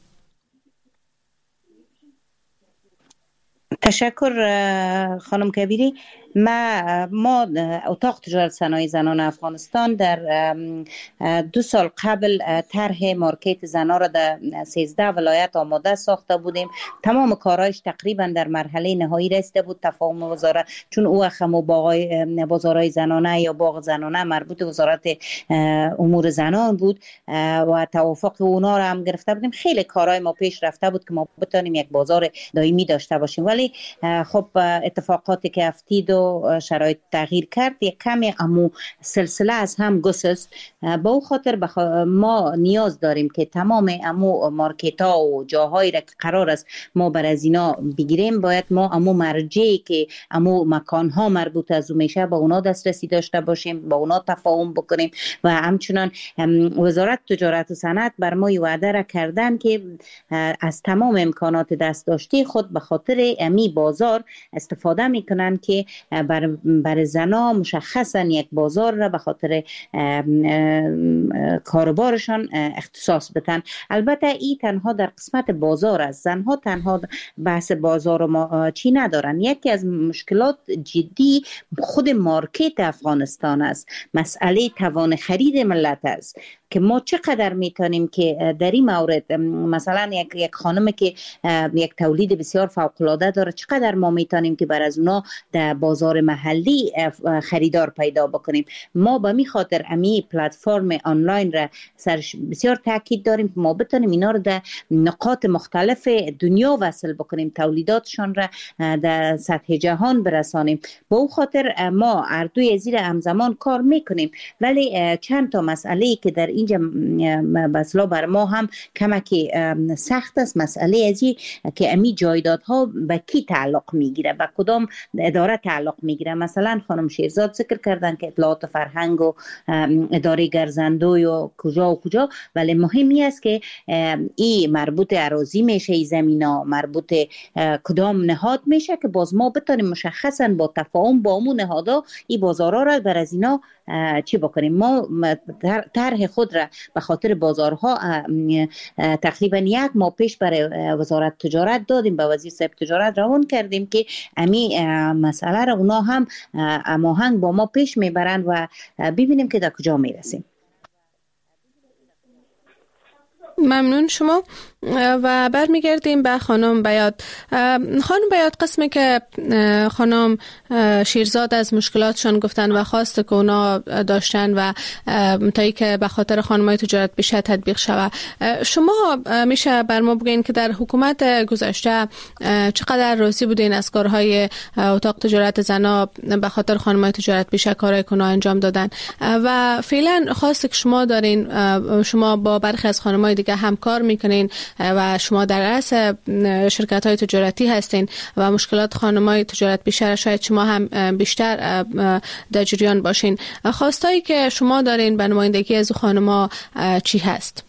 تشکر خانم کبیری. ما اتاق تجارت صنایع زنان افغانستان در 2 سال قبل طرح مارکت زنان را در 13 ولایت آماده ساخته بودیم. تمام کارهایش تقریبا در مرحله نهایی رسیده بود. تفاهم وزارت، چون او خمو بازارهای زنانه یا باغ زنانه مربوط به وزارت امور زنان بود و توافق اونا را هم گرفته بودیم. خیلی کارهای ما پیش رفته بود که ما بتونیم یک بازار دائمی داشته باشیم، ولی خب اتفاقاتی که افتید و شرایط تغییر کرد، یک کمی امو سلسله از هم گسست. با او خاطر ما نیاز داریم که تمام امو مارکت ها و جاهایی را که قرار است ما بر از اینا بگیریم باید ما امو مرجعی که امو مکان ها مربوط از او میشه با اونا دسترسی داشته باشیم، با اونا تفاهم بکنیم و همچنان وزارت تجارت و صنعت بر ما وعده را کردن که از تمام امکانات دست داشته خود به خاطر امی بازار استفاده میکنن که بر زنا مشخصا یک بازار را به خاطر کاربارشان اختصاص بدن. البته این تنها در قسمت بازار است. زنها تنها بحث بازار ما چی ندارن. یکی از مشکلات جدی خود مارکت افغانستان است. مسئله توان خرید ملت است که ما چقدر میتونیم که در این مورد مثلا یک خانم که یک تولید بسیار فوق‌العاده داره چقدر ما میتونیم که بر از اونا در بازار محلی خریدار پیدا بکنیم. ما به می خاطر امی پلتفرم آنلاین را سرش بسیار تاکید داریم که ما بتونیم اینا رو در نقاط مختلف دنیا وصل بکنیم، تولیداتشان را در سطح جهان برسانیم. با اون خاطر ما اردوی زیر همزمان کار میکنیم، ولی چند تا مسئله که در این اینجا مثلا بر ما هم کمک سخت است مسئله ازی که امی جایدادها به کی تعلق میگیره، به کدام اداره تعلق میگیره. مثلا خانم شیرزاد ذکر کردن که اطلاعات فرهنگ و اداره گرزندوی و کجا و کجا، ولی مهمی است که ای مربوط اراضی میشه، ای زمینا مربوط کدام نهاد میشه که باز ما بتونیم مشخصا با تفاهم با امون نهادا ای بازارها را بر از اینا چی بکنیم. ما طرح خود را به خاطر بازارها تقریبا 1 ماه پیش برای وزارت تجارت دادیم، به وزیر صاحب تجارت روان کردیم که امی مسئله را اونا هم هماهنگ با ما پیش میبرن و ببینیم که در کجا میرسیم. ممنون شما و برمیگردیم به خانم بیات. خانم بیات، قسمی که خانم شیرزاد از مشکلاتشان گفتن و خواست که اونا داشتن و تایی که به خاطر خانمای تجارت بیشتر تطبیق شود، شما میشه بر ما بگین که در حکومت گذشته چقدر راضی بودین از کارهای اتاق تجارت زنا به خاطر خانمای تجارت بیشتر کارهای که اونا انجام دادن و فعلا خواست که شما دارین، شما با برخی از خانمای دیگه همکار میکنین و شما در رأس شرکت‌های تجارتی هستین و مشکلات خانم‌های تجارت بیشتر، شاید شما هم بیشتر در جریان باشین. خواستایی که شما دارین به نمایندگی از خانم‌ها چی هست؟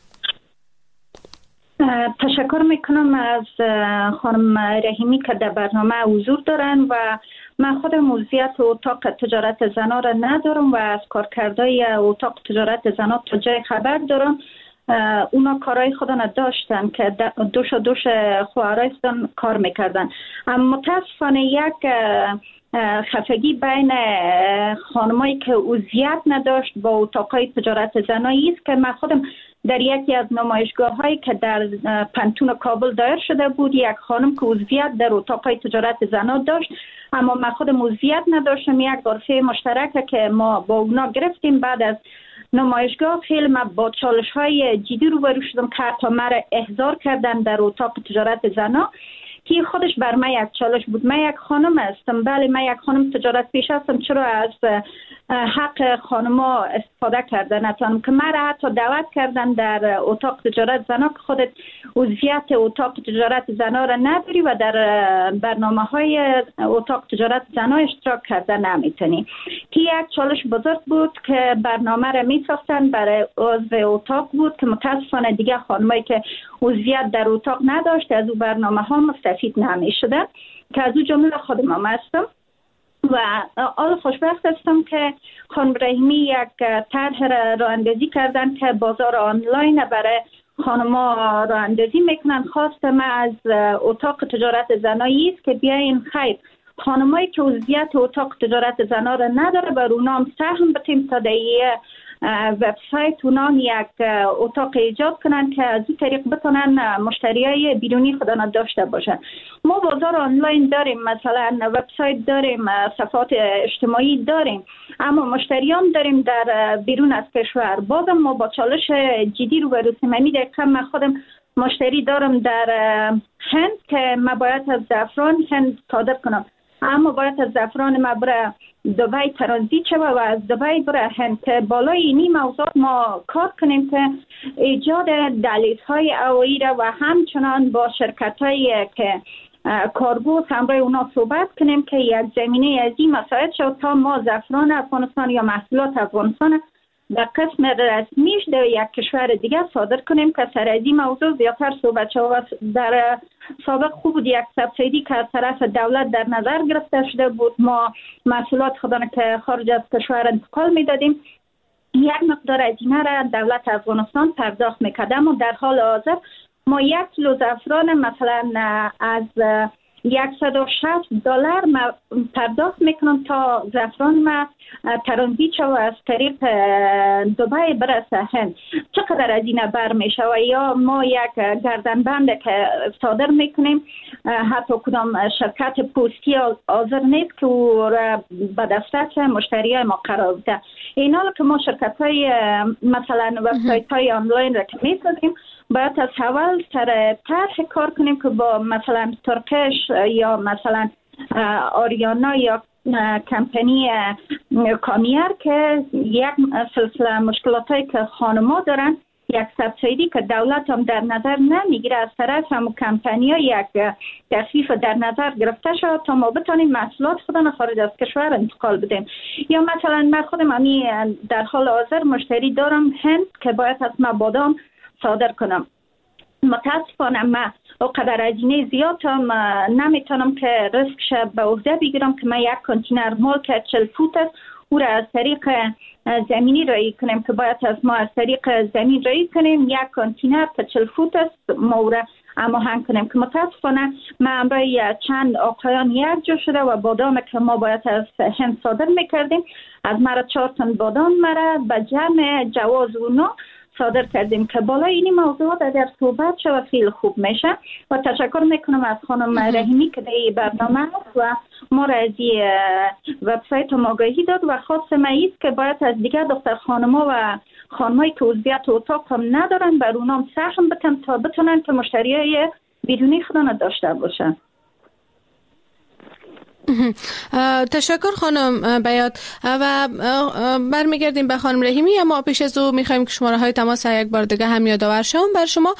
تشکر میکنم از خانم رحیمی که در برنامه حضور دارن و من خودم عضویت اتاق تجارت زنا را ندارم و از کارکردهای اتاق تجارت زنا تا جای خبر دارم. اونا کارهای خودن داشتن که دوش خواهرای خودن کار میکردن. اما متاسفانه یک خفگی بین خانمایی که عضویت نداشت با اتاقای تجارت زنایی است که من خودم در یکی از نمایشگاه هایی که در پنتون کابل دایر شده بود، یک خانم که عضویت در اتاقای تجارت زنا داشت اما من خودم عضویت نداشتم. یک غرفه مشترکه که ما با اونا گرفتیم. بعد از نمایشگاه فیلم با چالش های جدی روبرو شدم که حتی مرا احضار کردن در اتاق تجارت زنا که خودش بر من یک چالش بود. من یک خانم هستم، بله من یک خانم تجارت پیش هستم، چرا از حق خانما استفاده کردن نتونم که مرا حتی دعوت کردن در اتاق تجارت زنا که خودت عضویت اتاق تجارت زنا را نداری و در برنامه های اتاق تجارت زنا اشتراک کردن نمیتونی. که یک چالش بزرگ بود که برنامه را میساختن برای عضو اتاق بود که متاسفانه دیگه خانمایی که عضویت در اتاق نداشت از او برنامه ها مستفید نمیشدن که از او جمله خودم هم هستم. و آل خوشبخت هستم که خانم رحیمی یک طرح را اندازی کردن که بازار آنلاین برای خانما را اندازی میکنن. خواست من از اتاق تجارت زنایی است که بیاین خیر خانمایی که عضویت اتاق تجارت زنا را نداره بر اونا هم سهم بتیم تا در وبسایت اونان یک اتاق ایجاد کنن که از این طریق بتونن مشتریای بیرونی خودنا داشته باشن. ما بازار آنلاین داریم، مثلا وبسایت داریم، صفحات اجتماعی داریم، اما مشتریان داریم در بیرون از کشور. بازم ما با چالش جدی روبرو هستیم. دقیقا من خودم مشتری دارم در هند که من باید از زعفران هند صادر کنم، اما باید از زعفران ما برای دبی ترانزیت شود و از دبی برای هند. بالای اینی موضوع ما کار کنیم که ایجاد دهلیزهای هوایی را و همچنان با شرکت‌هایی که کارگو همراه اونا صحبت کنیم که یک زمینه از این مساعد شد تا ما زعفران افغانستان یا محصولات افغانستان در قسم رسمیش در یک کشور دیگه صادر کنیم که سر از این موضوع زیادتر صحبت شد. در سابق خوب بود یک سبسیدی که از طرف دولت در نظر گرفته شده بود، ما محصولات خودمان که خارج از کشور انتقال میدادیم، یک مقدار از اینها را دولت افغانستان پرداخت میکرد. اما در حال حاضر ما 1 کیلو زعفران مثلا از $160 پرداخت میکنم تا زعفران ما ترانزیت شود از طریق دبی برسه هند. چقدر از این بر میشه؟ و یا ما یک گردنبند که صادر میکنیم، حتی کدام شرکت پستی حاضر نیست که او را به دسترس مشتریای ما قرار بده. این حال که ما شرکت های مثلا وبسایت های آنلاین را که میسازیم باید از اول سر طرح کار کنیم که با مثلا ترکش یا مثلا آریانا یا کمپانی کامیر که یک سلسله مشکلاتی که خانما دارن، یک سبسیدی که دولت هم در نظر نمیگیره از طرف هم کمپانی ها یک تخفیف در نظر گرفته شد تا ما بتانیم محصولات خودمون خارج از کشور انتقال بدیم. یا مثلا من خودم امی در حال حاضر مشتری دارم هند که باید از ما بادام صادر کنم. متاسفانه من اونقدر هزینه زیاد هم نمیتونم که ریسکش به عهده بگیرم که من یک کانتینر مال که 40 فوت است او را از طریق زمینی رایی کنیم که باید از ما از طریق زمین رایی کنیم. یک کانتینر که 40 فوت است ما او را هماهنگ کنیم که متاسفانه ما امروز چند آقایان یک جا شده و بادام که ما باید از هند صادر میکردیم از مرا 4 تن بادام مرا به جمع جواز اونا صادر کردیم که بالای این موضوعات اگر صحبت شد خیلی خوب میشه. و تشکر میکنم از خانم رحیمی که در این برنامه هست و ما را از این وبسایت هم آگاهی داد و خواستم ایست که باید از دیگر دختر خانما و خانمایی که عضویت اتاق هم ندارن بر اونام سهم بتن تا بتونن که مشتریای بیرونی خودن داشته باشن. تشکر خانم بیات و برمیگردیم به خانم رحیمی، اما پیش از او میخوایم که شماره های تماس یک بار دیگه هم یادآور شم بر شما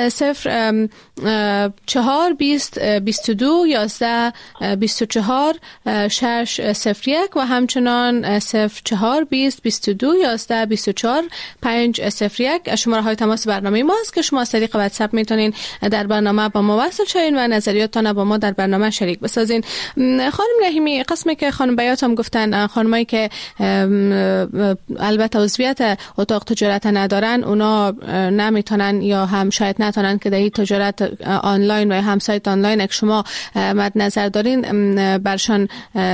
04 20 22 11 24 601 و همچنان 04 20 22 11 24 501 شماره های تماس برنامه ماست که شما از طریق واتساپ میتونین در برنامه با ما وصل شوین و نظریاتتان با ما در برنامه شریک بسازین. خانم رحیمی، قسمی که خانم بیات هم گفتن خانمایی که البته عضویت اتاق تجارت ندارن اونا نمیتونن یا هم شاید نتونن که در این تجارت آنلاین و هم سایت آنلاین که شما مد نظر دارین برشان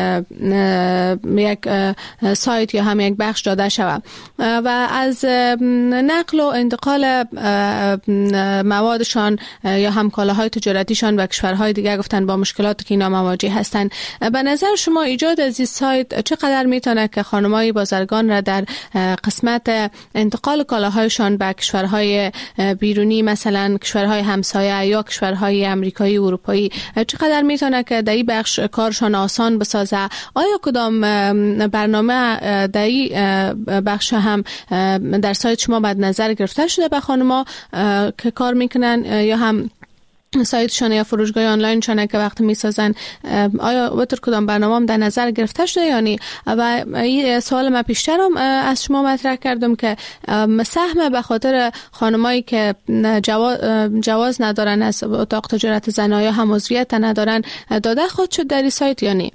یک سایت یا هم یک بخش داده شود و از نقل و انتقال موادشان یا هم کالاهای تجارتیشان به کشورهای دیگه گفتن با مشکلاتی که اینا مواجه هستن. به نظر شما ایجاد از این سایت چقدر میتونه که خانمای بازرگان را در قسمت انتقال کالاهایشان به کشورهای بیرونی مثلا کشورهای همسایه یا کشورهای امریکایی و اروپایی چقدر میتونه که در این بخش کارشان آسان بسازه؟ آیا کدام برنامه در این بخش هم در سایت شما مد نظر گرفته شده به خانما که کار میکنن یا هم سایتشان یا فروشگاه آنلاینشان که وقت میسازن آیا بطور کدام برنامه هم در نظر گرفته شده یا نی؟ و این سوال من پیشترم از شما مطرح کردم که سهم به خاطر خانمایی که جواز ندارن از اتاق تجارت زنایی هم عضویت ندارن داده خود شد در این سایت یا نی؟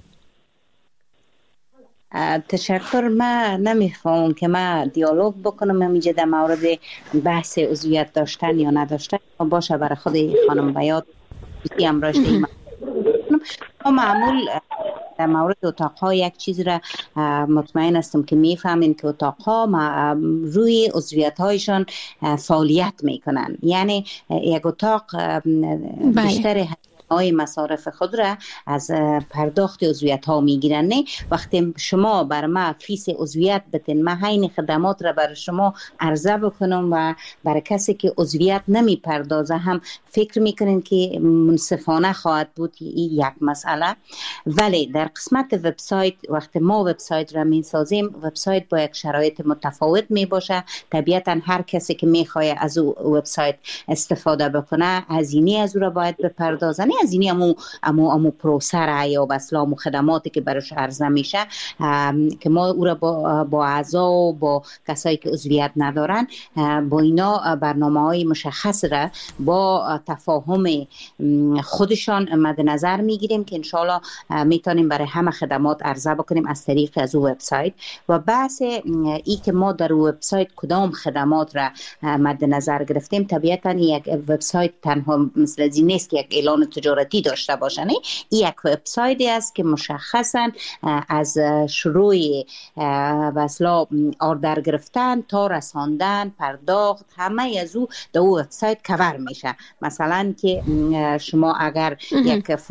تشکر. من نمیخوام که من دیالوگ بکنم همینجا در مورد بحث عضویت داشتن یا نداشتن باشه برای خود خانم بیات امروز ما معمول در مورد اتاقها یک چیز را مطمئن هستم که میفهمین که اتاقها روی عضویت هایشان فعالیت میکنن، یعنی یک اتاق بیشتر های مصارف خود را از پرداخت عضویت ها میگیرن. نه وقتی شما بر ما فیس عضویت بتین من همین خدمات را بر شما عرضه بکنم و برای کسی که عضویت نمی پردازه هم فکر میکنین که منصفانه خواهد بود یک مسئله. ولی در قسمت وبسایت وقتی ما وبسایت را میسازیم وبسایت با یک شرایط متفاوت می باشه. طبیعتا هر کسی که میخواد از وبسایت استفاده بکنه هزینه از او را باید بپردازه. از اینی امو پروسه یا بسلام و خدماتی که براش عرضه میشه که ما او را با اعضا و با کسایی که عضویت ندارن با اینا برنامه های مشخص را با تفاهم خودشان مد نظر میگیریم که انشالله میتونیم برای همه خدمات عرضه بکنیم از طریق از وبسایت. و بحث ای که ما در وبسایت کدام خدمات را مد نظر گرفتیم طبیعتا یک وبسایت تنها مثل این نیست که یک اعلان تجارتی داشته باشه. نه یک وبسایتی است که مشخصا از شروع وصلا آردر گرفتن تا رساندن پرداخت همه از او در وبسایت کور میشه. مثلا که شما اگر یک فروش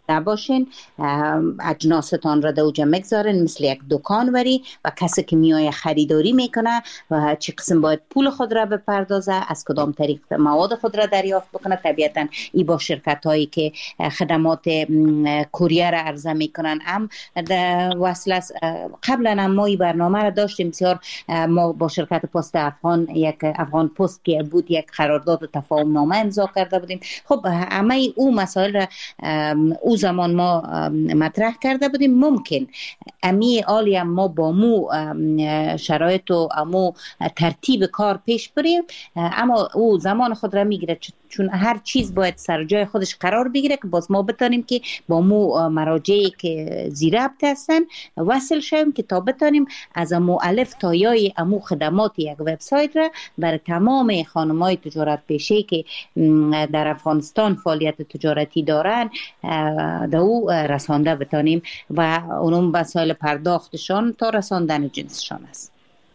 نباشین، اجناستان را دوجه مگذارین، مثل یک دکان بری و کسی که میای خریداری میکنه و چه قسم باید پول خود را بپردازه، از کدام طریق مواد خود را دریافت بکنه. طبیعتا ای با شرکت هایی که خدمات کوریر عرضه میکنن هم وصل. قبلا هم ما این برنامه را داشتیم بسیار، ما با شرکت پست افغان، یک افغان پست که بود، یک قرارداد و تفاهم نامه امضا کرده بودیم. خب همه او مسائل را او زمان ما مطرح کرده بودیم. ممکن امی آلی ما با مو شرایط و امو ترتیب کار پیش بریم، اما او زمان خود را میگیره، چون هر چیز باید سر جای خودش قرار بگیره که باز ما بتانیم که با مو مراجعی که زیربط هستن وصل شویم که تا بتانیم از امو الف تا یای امو خدمات یک وبسایت را برای تمام خانم‌های تجارت پیشه که در افغانستان فعالیت تجارتی دارن در او رسانده بتانیم و اونم وسایل پرداختشان تا رساندن جنسشان است.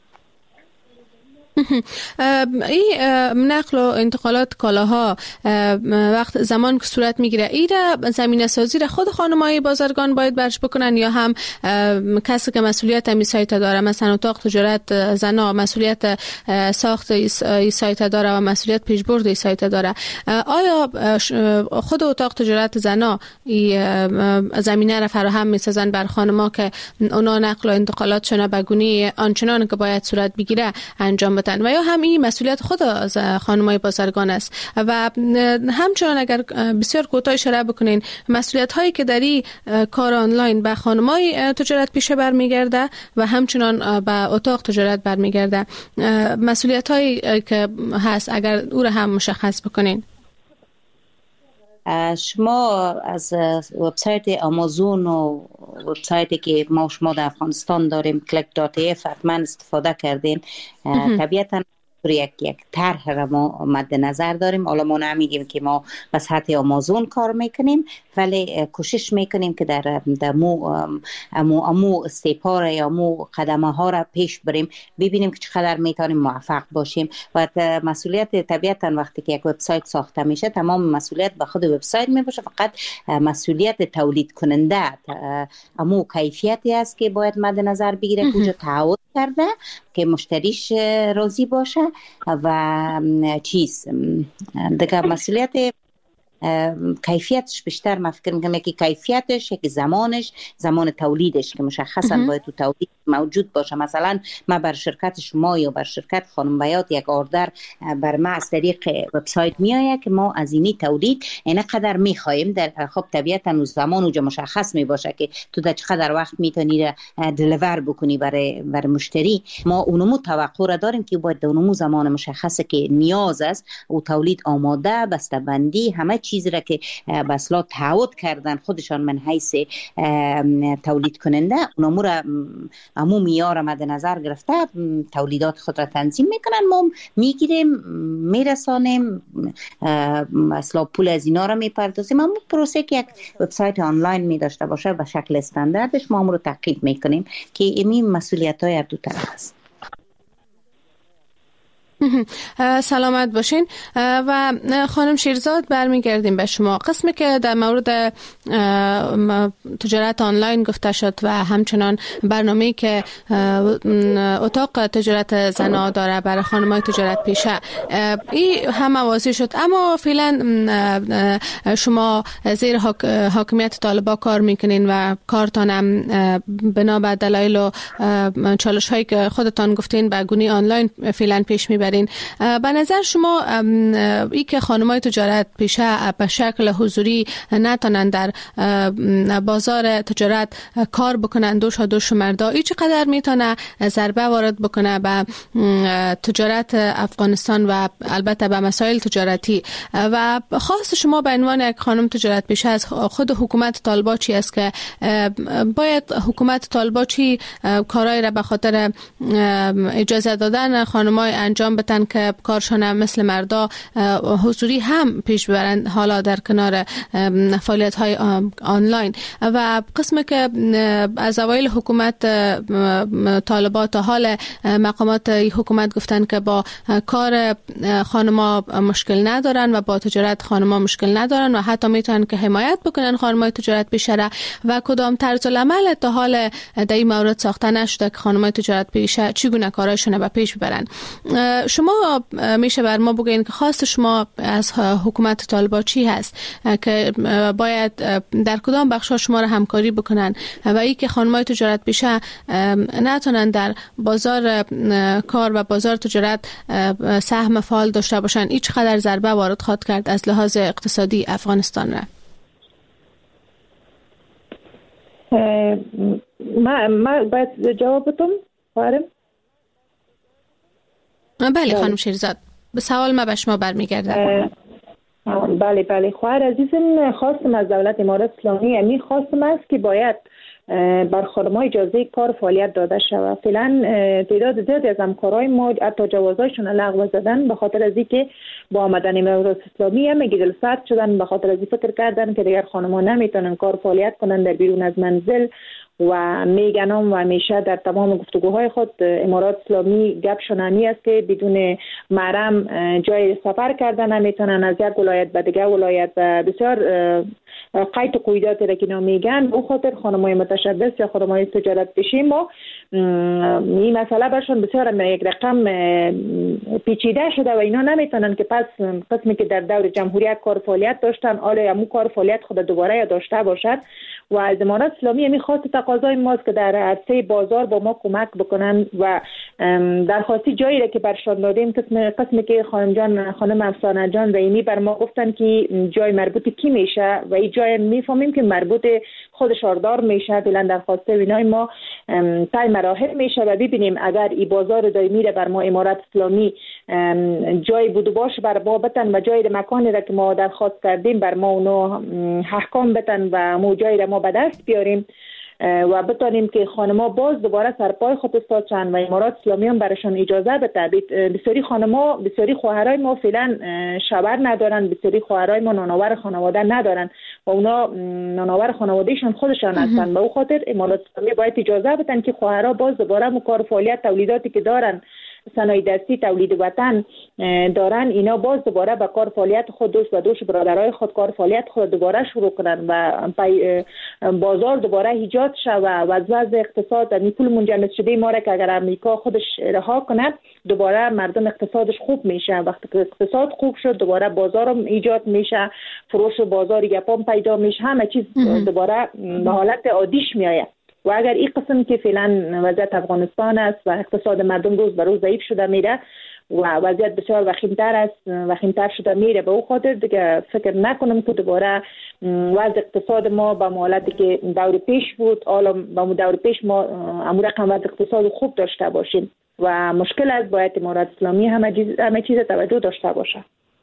این نقل و انتقالات کالاها وقت زمان که صورت میگیره، این را زمینه سازی را خود خانم‌های بازرگان باید برش بکنن یا هم کسی که مسئولیت این سایت داره، مثلا اتاق تجارت زنا مسئولیت ساخت این سایت داره و مسئولیت پیشبرد این سایت داره؟ آیا خود اتاق تجارت زنا این زمینه را فراهم میسازن بر خانم‌ها که اونا نقل و انتقالاتشون بگونی آنچنان که باید صورت بگیره انجام بدن، و یا هم این مسئولیت خود از خانم‌های بازرگان است؟ و همچنان اگر بسیار کوتاه اشاره بکنین، مسئولیت هایی که در این کار آنلاین به خانم‌های تجارت پیشه برمیگرده و همچنان به اتاق تجارت برمیگرده، مسئولیت هایی که هست اگر او را هم مشخص بکنین. شما از وبسایت آمازون و وبسایتی که ما شما در افغانستان داریم click.if حتما استفاده کردین. طبیعتا یک طرح را ما مد نظر داریم. حالا ما نمیگیم که ما به سطح آمازون کار میکنیم، ولی کوشش میکنیم که در امو استیپار یا امو قدمه ها را پیش بریم، ببینیم که چقدر میتونیم موفق باشیم. و مسئولیت طبیعتا وقتی که یک وبسایت ساخته میشه، تمام مسئولیت به خود وبسایت میباشه، فقط مسئولیت تولید کننده امو کیفیتی است که باید مد نظر بگیره، کجا تعهد کرده که مشتریش راضی باشه و چیز دیگه مسئولیت کیفیتش بیشتر. من فکر میکنم یکی کیفیتش، یکی زمانش، زمان تولیدش که مشخصا باید تو تولید موجود باشه. مثلا ما بر شرکت شما یا بر شرکت خانم بیات یک آردر بر ما از طریق وبسایت میآید که ما از اینی تولید اینقدر میخوایم، در خب طبیعتا اون زمان اونجا مشخص میباشه که تو در چقدر وقت میتونی دلیور بکنی برای مشتری. ما اونمو توقع را داریم که باید اونمو زمان مشخصه که نیاز است و تولید آماده، بسته‌بندی، همه چیزی را که بسلا تعهد کردن خودشان من حیث تولید کننده، اونمو را امو معیار مد نظر گرفته تولیدات خود را تنظیم میکنن. ما میگیریم میرسانیم، اصلا پول از اینا را میپردازیم. اما پروسه که یک وبسایت آنلاین میداشته باشه به شکل استانداردش ما رو تعقیب میکنیم که این مسئولیت های دو طرف است. سلامت باشین. و خانم شیرزاد برمیگردیم به شما. قسمی که در مورد تجارت آنلاین گفته شد و همچنان برنامه‌ای که اتاق تجارت زنا داره برای خانم‌های تجارت پیشه، این هم واضح شد. اما فعلا شما زیر حاکمیت طالبان کار میکنین و کارتان هم بنا به دلایل و چالش هایی که خودتان گفتین به گونه آنلاین فعلا پیش میبرین. به نظر شما ای که خانم‌های تجارت پیشه به شکل حضوری نتونن در بازار تجارت کار بکنن دوش مردا، ای چقدر میتونه ضربه وارد بکنه به تجارت افغانستان و البته به مسائل تجارتی؟ و خاص شما به عنوان یک خانم تجارت پیشه از خود حکومت طالبان چی است که باید حکومت طالبان چی کارایی را به خاطر اجازه دادن خانم‌های انجام انجام بدن که کارشان مثل مردا حضوری هم پیش ببرند، حالا در کنار فعالیت‌های آنلاین. و قسمی که از اوایل حکومت طالبات تا حال مقامات حکومت گفتن که با کار خانما مشکل ندارن و با تجارت خانما مشکل ندارن و حتی میتونن که حمایت بکنن خانمای تجارت پیشه را، و کدام طرز العمل تا حال در این مورد ساخته نشده که خانمای تجارت پیشه چگونه کارایشون به پیش ببرن. شما میشه بر ما بگین که خواست شما از حکومت طالبات چی هست که باید در کدام بخش‌ها شما را همکاری بکنن و ای که خانمای تجارت پیشه نتونن در بازار کار و بازار تجارت سهم فعال داشته باشن؟ هیچ قدر ضربه وارد خواهد کرد از لحاظ اقتصادی افغانستان را؟ ما باید جواب بدم خواهرم؟ بله خانم شیرزاد، به سوال ما به شما برمیگردم. بله خواهر عزیزم، خواستم از دولت امارات اسلامی امی خواستم است که باید بر خانم‌ها اجازه کار فعالیت داده شود. فعلا تعداد زیادی از همکارای ما حتی جوازایشون لغو زدن به خاطر از اینکه با آمدن امارات اسلامی هم گدل سرد شدن، به خاطر از این فکر کردن که دیگر خانم‌ها نمیتونن کار فعالیت کنن در بیرون از منزل و میگنم و همیشه در تمام گفتگوهای خود امارات اسلامی گپ شنانی است که بدون محرم جای سفر کردن نمیتونن، از یک ولایت به دیگر ولایت و بسیار قید و قیودات را که میگن. به خاطر خانم‌های متشبث یا خانم‌های تجارت پیشه ما این مسئله برشون بسیار یک رقم پیچیده شده و اینا نمیتونن که پس قسمی که در دور جمهوریت کار فعالیت داشتن حالا همون کار فعالیت خود دوباره داشته باشد. و از امارات اسلامی همی خواست تقاضای ماست که در عرصه بازار با ما کمک بکنن و درخواستی جایی را که برشان دادیم قسمی که خانم افسانه جان رحیمی بر ما گفتن که جای مربوط کی میشه و این جای میفهمیم که مربوط خود شاردار میشه. فعلا درخواسته وینای ما تای مراحل میشه و ببینیم اگر این بازار دائمی را بر ما امارات اسلامی جای بود باش بر ما بتن و جای مکانی را که ما درخواست کردیم بر ما اونو احکام بتن و مو جای را ما به دست بیاریم و بتانیم که خانم‌ها باز دوباره سرپای خود استاد شن و امارات اسلامی هم برشان اجازه بده. بسیاری خانم‌ها، بسیاری خواهرای ما فعلا شوهر ندارن، بسیاری خواهرای ما نانآور خانواده ندارن و اونا نانآور خانوادهشان خودشان هستن. به او خاطر امارات اسلامی باید اجازه بدن که خواهرها باز دوباره کار فعالیت تولیداتی که دارن، صنایع دستی تولید وطن دارن، اینا باز دوباره به کار فعالیت خود دوش برادرای خود کار فعالیت خود دوباره شروع کنن و بازار دوباره ایجاد شود و از وضع اقتصاد در پول منجمد شده ما را که اگر امریکا خودش رها کنه دوباره مردم اقتصادش خوب میشه. وقتی که اقتصاد خوب شد دوباره بازار هم ایجاد میشه، فروش بازار گپام پیدا میشه، همه چیز دوباره به حالت عادیش میآید. و اگر این قسم که فعلا وضعیت افغانستان است و اقتصاد مردم روز به روز ضعیف شده میره و وضعیت بسیار وخیمتر شده میره، به او خاطر دیگه فکر نکنم که دوباره وضع اقتصاد ما به حالتی که دور پیش بود، حالا به دور پیش ما امور رقم وضع اقتصاد خوب داشته باشیم و مشکل است باید امارات اسلامی همه چیز توجه داشته باشه.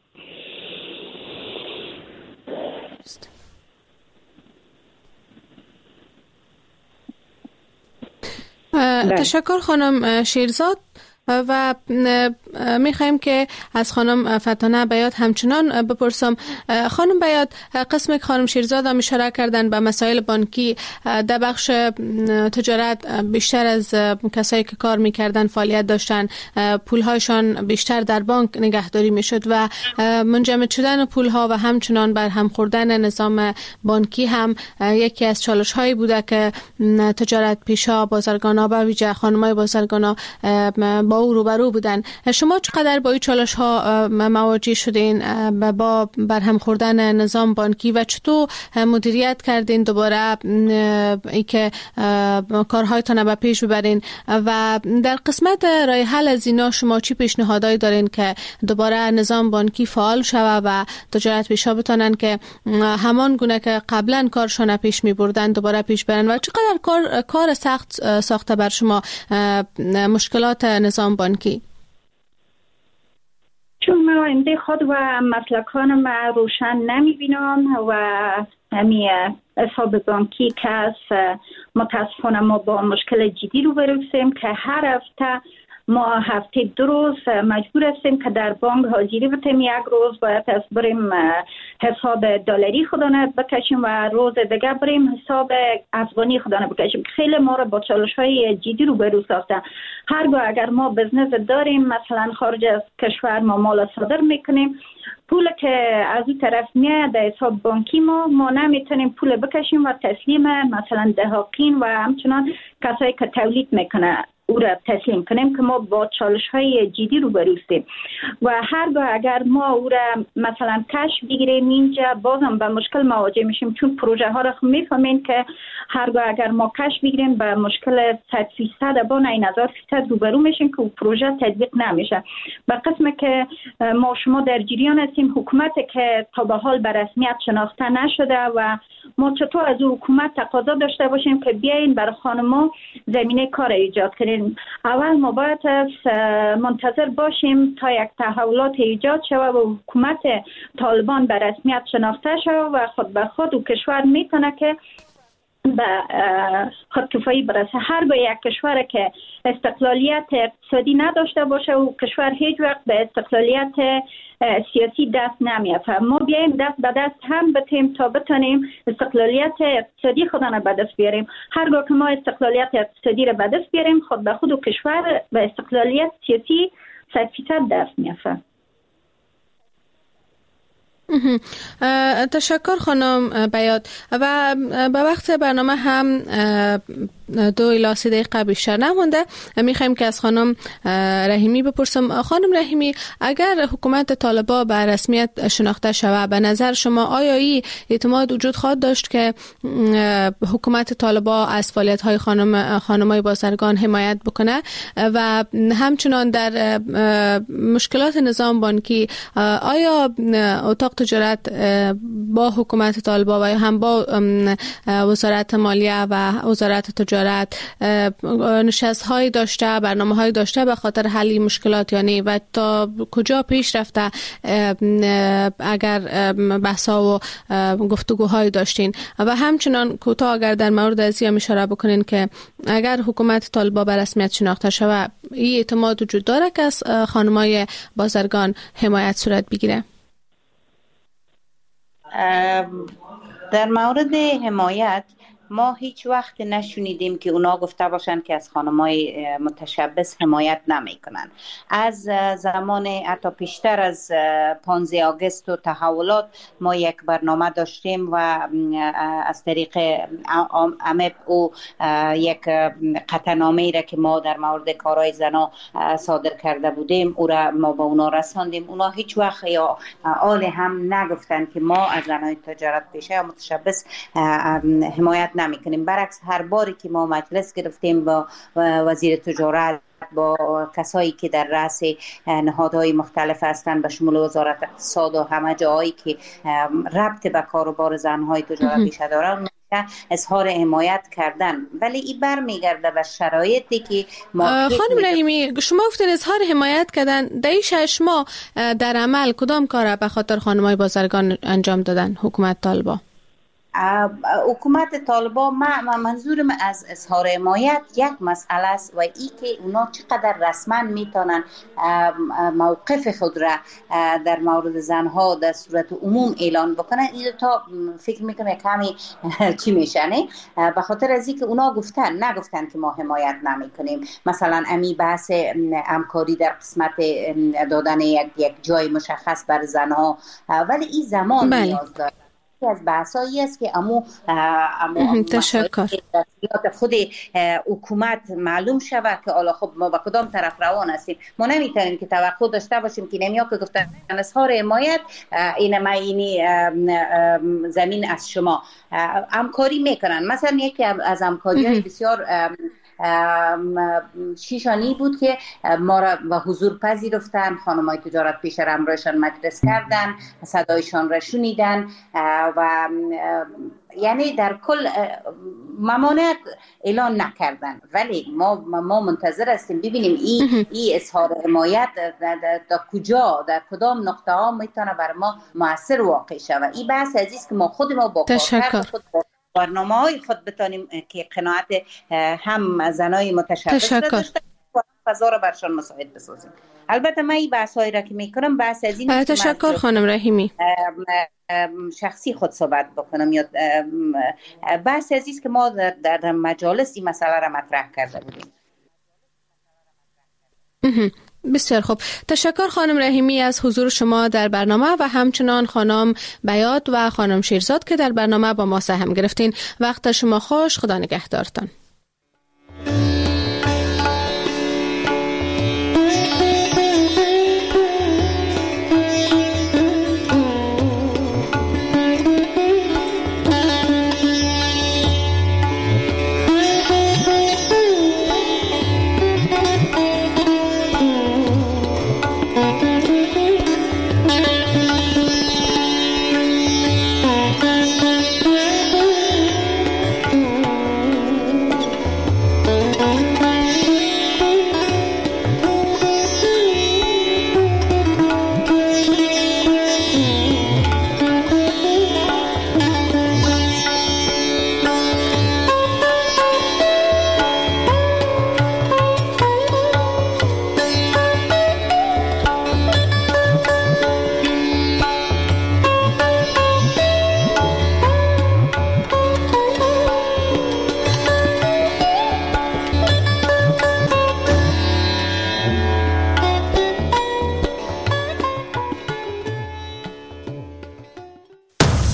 تشکر خانم شیرزاد و میخوایم که از خانم فتانه بیات همچنان بپرسم. خانم بیات، قسم که خانم شیرزاد هم اشاره کردن به مسائل بانکی، در بخش تجارت بیشتر از کسایی که کار میکردن فعالیت داشتن پولهایشان بیشتر در بانک نگهداری میشد و منجمد شدن پولها و همچنان بر هم خوردن نظام بانکی هم یکی از چالش هایی بوده که تجارت پیشا بازرگانا و ویژه خانمای بازرگانا با او روبرو بودن. شما چقدر با این چالش ها مواجه شدین با برهم خوردن نظام بانکی و چطور مدیریت کردین دوباره ای که کارهایتان به پیش ببرین و در قسمت راه حل از اینا شما چی پیشنهادایی دارین که دوباره نظام بانکی فعال شود و تجارت پیشا بتونن که همان گونه که قبلا کارشون پیش می بردن دوباره پیش برن و چقدر کار سخت ساخته بر شما مشکلات نظام بانکی؟ چون من آینده خود و مسلکان ما روشن نمیبینم و همی حساب بانکی که متاسفانه ما با مشکل جدی رو بروسیم که هر هفته ما هفته 2 روز مجبور هستیم که در بانک حاضری بتیم. یک روز باید از بریم حساب دلاری خودانه بکشیم و روز دیگه بریم حساب افغانی خودانه بکشیم. خیلی ما را با چالش های جدی روبرو ساختن. هرگاه اگر ما بزنس داریم، مثلا خارج از کشور ما مال صادر میکنیم، پول که از اون طرف میاد در حساب بانکی ما نمیتونیم پول بکشیم و تسلیم مثلا دهاقین و همچنان کسایی که تولید میکنه او را تسلیم کنیم که ما با چالش های جدی روبرو هستیم. و هرگاه اگر ما او را مثلا کش بگیریم اینجا بازم به مشکل مواجه میشیم، چون پروژه ها را میفهمین که هرگاه اگر ما کش بگیریم به مشکل 100% با 9000% روبرو میشیم که پروژه تطبیق نمیشه. به قسم که ما شما در جریان هستیم، حکومت که تا به حال به رسمیت شناخته نشده و ما چطور از حکومت تقاضا داشته باشیم که بیاین برای خانما زمینه کار ایجاد کنین. اول ما باید منتظر باشیم تا یک تحولات ایجاد شود و حکومت طالبان به رسمیت شناخته شود و خود به خود و کشور میتونه که به خودکفایی برسه. هرگاه یک کشور که استقلالیت اقتصادی نداشته باشه و کشور هیچ وقت به استقلالیت سیاسی دست نمیافته. ما بیایم دست به دست هم بتیم تا بتونیم استقلالیت اقتصادی خودانه به دست بیاریم. هرگاه که ما استقلالیت اقتصادی را به دست بیاریم، خود به خود و کشور به استقلالیت سیاسی 100% دست میافته. تشکر خانم بیات. و به وقت برنامه هم 2 الی 3 دقیقه بیشتر نمونده. میخوایم که از خانم رحیمی بپرسم. خانم رحیمی، اگر حکومت طالبان به رسمیت شناخته شود، به نظر شما آیا این اعتماد وجود خواهد داشت که حکومت طالبان از فعالیت‌های خانم‌های بازرگان حمایت بکنه و همچنان در مشکلات نظام بانکی آیا اتاق تجارت با حکومت طالبان و هم با وزارت مالیه و وزارت تجارت نشست‌هایی داشته، برنامه‌هایی داشته به خاطر حل مشکلات یعنی و تا کجا پیش رفته اگر بحث‌ها و گفتگوهایی داشتین؟ و همچنان کوتاه اگر در مورد از این اشاره بکنین که اگر حکومت طالبان به رسمیت شناخته شود، این اعتماد وجود داره که از خانم‌های بازرگان حمایت صورت بگیره؟ در مورد حمایت ما هیچ وقت نشنیدیم که اونا گفته باشن که از خانمای متشبث حمایت نمی کنن. از زمان حتی پیشتر از 15 آگوست و تحولات ما یک برنامه داشتیم و از طریق امپ او یک قطعنامه‌ای را که ما در مورد کارهای زنا صادر کرده بودیم او را ما با اونا رساندیم. اونا هیچ وقت یا آل هم نگفتن که ما از زنای تجارت پیشه یا متشبث حمایت نمی‌کنیم. برعکس هر باری که ما مجلس گرفتیم با وزیر تجارت، با کسایی که در رأس نهادهای مختلف هستند به شمول وزارت اقتصاد و همه جایی که ربط به کاروبار زنهای تجارت پیشه دارن اظهار حمایت کردن، ولی این برمیگرده به شرایطی که ما خانم رحیمی شما گفتین اظهار حمایت کردن. در شما در عمل کدام کار به خاطر خانم‌های بازرگان انجام دادن حکومت طالبان؟ حکومت طالبان منظورم از اظهار حمایت یک مسئله است و ای که اونا چقدر رسما میتونن موقف خود را در مورد زنها در صورت عموم اعلان بکنن. این تا فکر میکنم کمی چی میشه نه؟ به خاطر از اینکه اونا نگفتن که ما حمایت نمیکنیم. مثلا امی بحث همکاری در قسمت دادن یک جای مشخص بر زنها، ولی این زمان نیاز داره. از بحثایی است که تشکر خود حکومت معلوم شود که حالا خب ما با کدام طرف روان هستیم. ما نمیتونیم که توقع داشته باشیم که نمیا که گفتن اظهار حمایت اینی زمین از شما همکاری میکنن. مثلا یکی از همکاری‌های بسیار شیشانی بود که ما را به حضور پذیرفتن، خانم‌های تجارت پیشه را همراهشان مجلس کردن، صدایشان را شنیدن و یعنی در کل ممانعت اعلان نکردن. ولی ما منتظر هستیم ببینیم این اظهار حمایت در کجا در کدام نقطه ها میتونه بر ما مؤثر واقع شود. این بحث عزیز که ما خود ما با کارکرد خود برنامه‌های خود بتانیم که قناعت هم زنای متشبث را داشته فضا را برشان مساعد بسازیم. البته من این بحث‌هایی را که میکنم بحث از این تشکر خانم رحیمی. شخصی خود صحبت بکنم یا بحث از این که ما در مجالس این مسئله را مطرح کرده بودیم. بسیار خوب، تشکر خانم رحیمی از حضور شما در برنامه و همچنان خانم بیات و خانم شیرزاد که در برنامه با ما سهم گرفتین. وقت شما خوش، خدا نگهدارتان.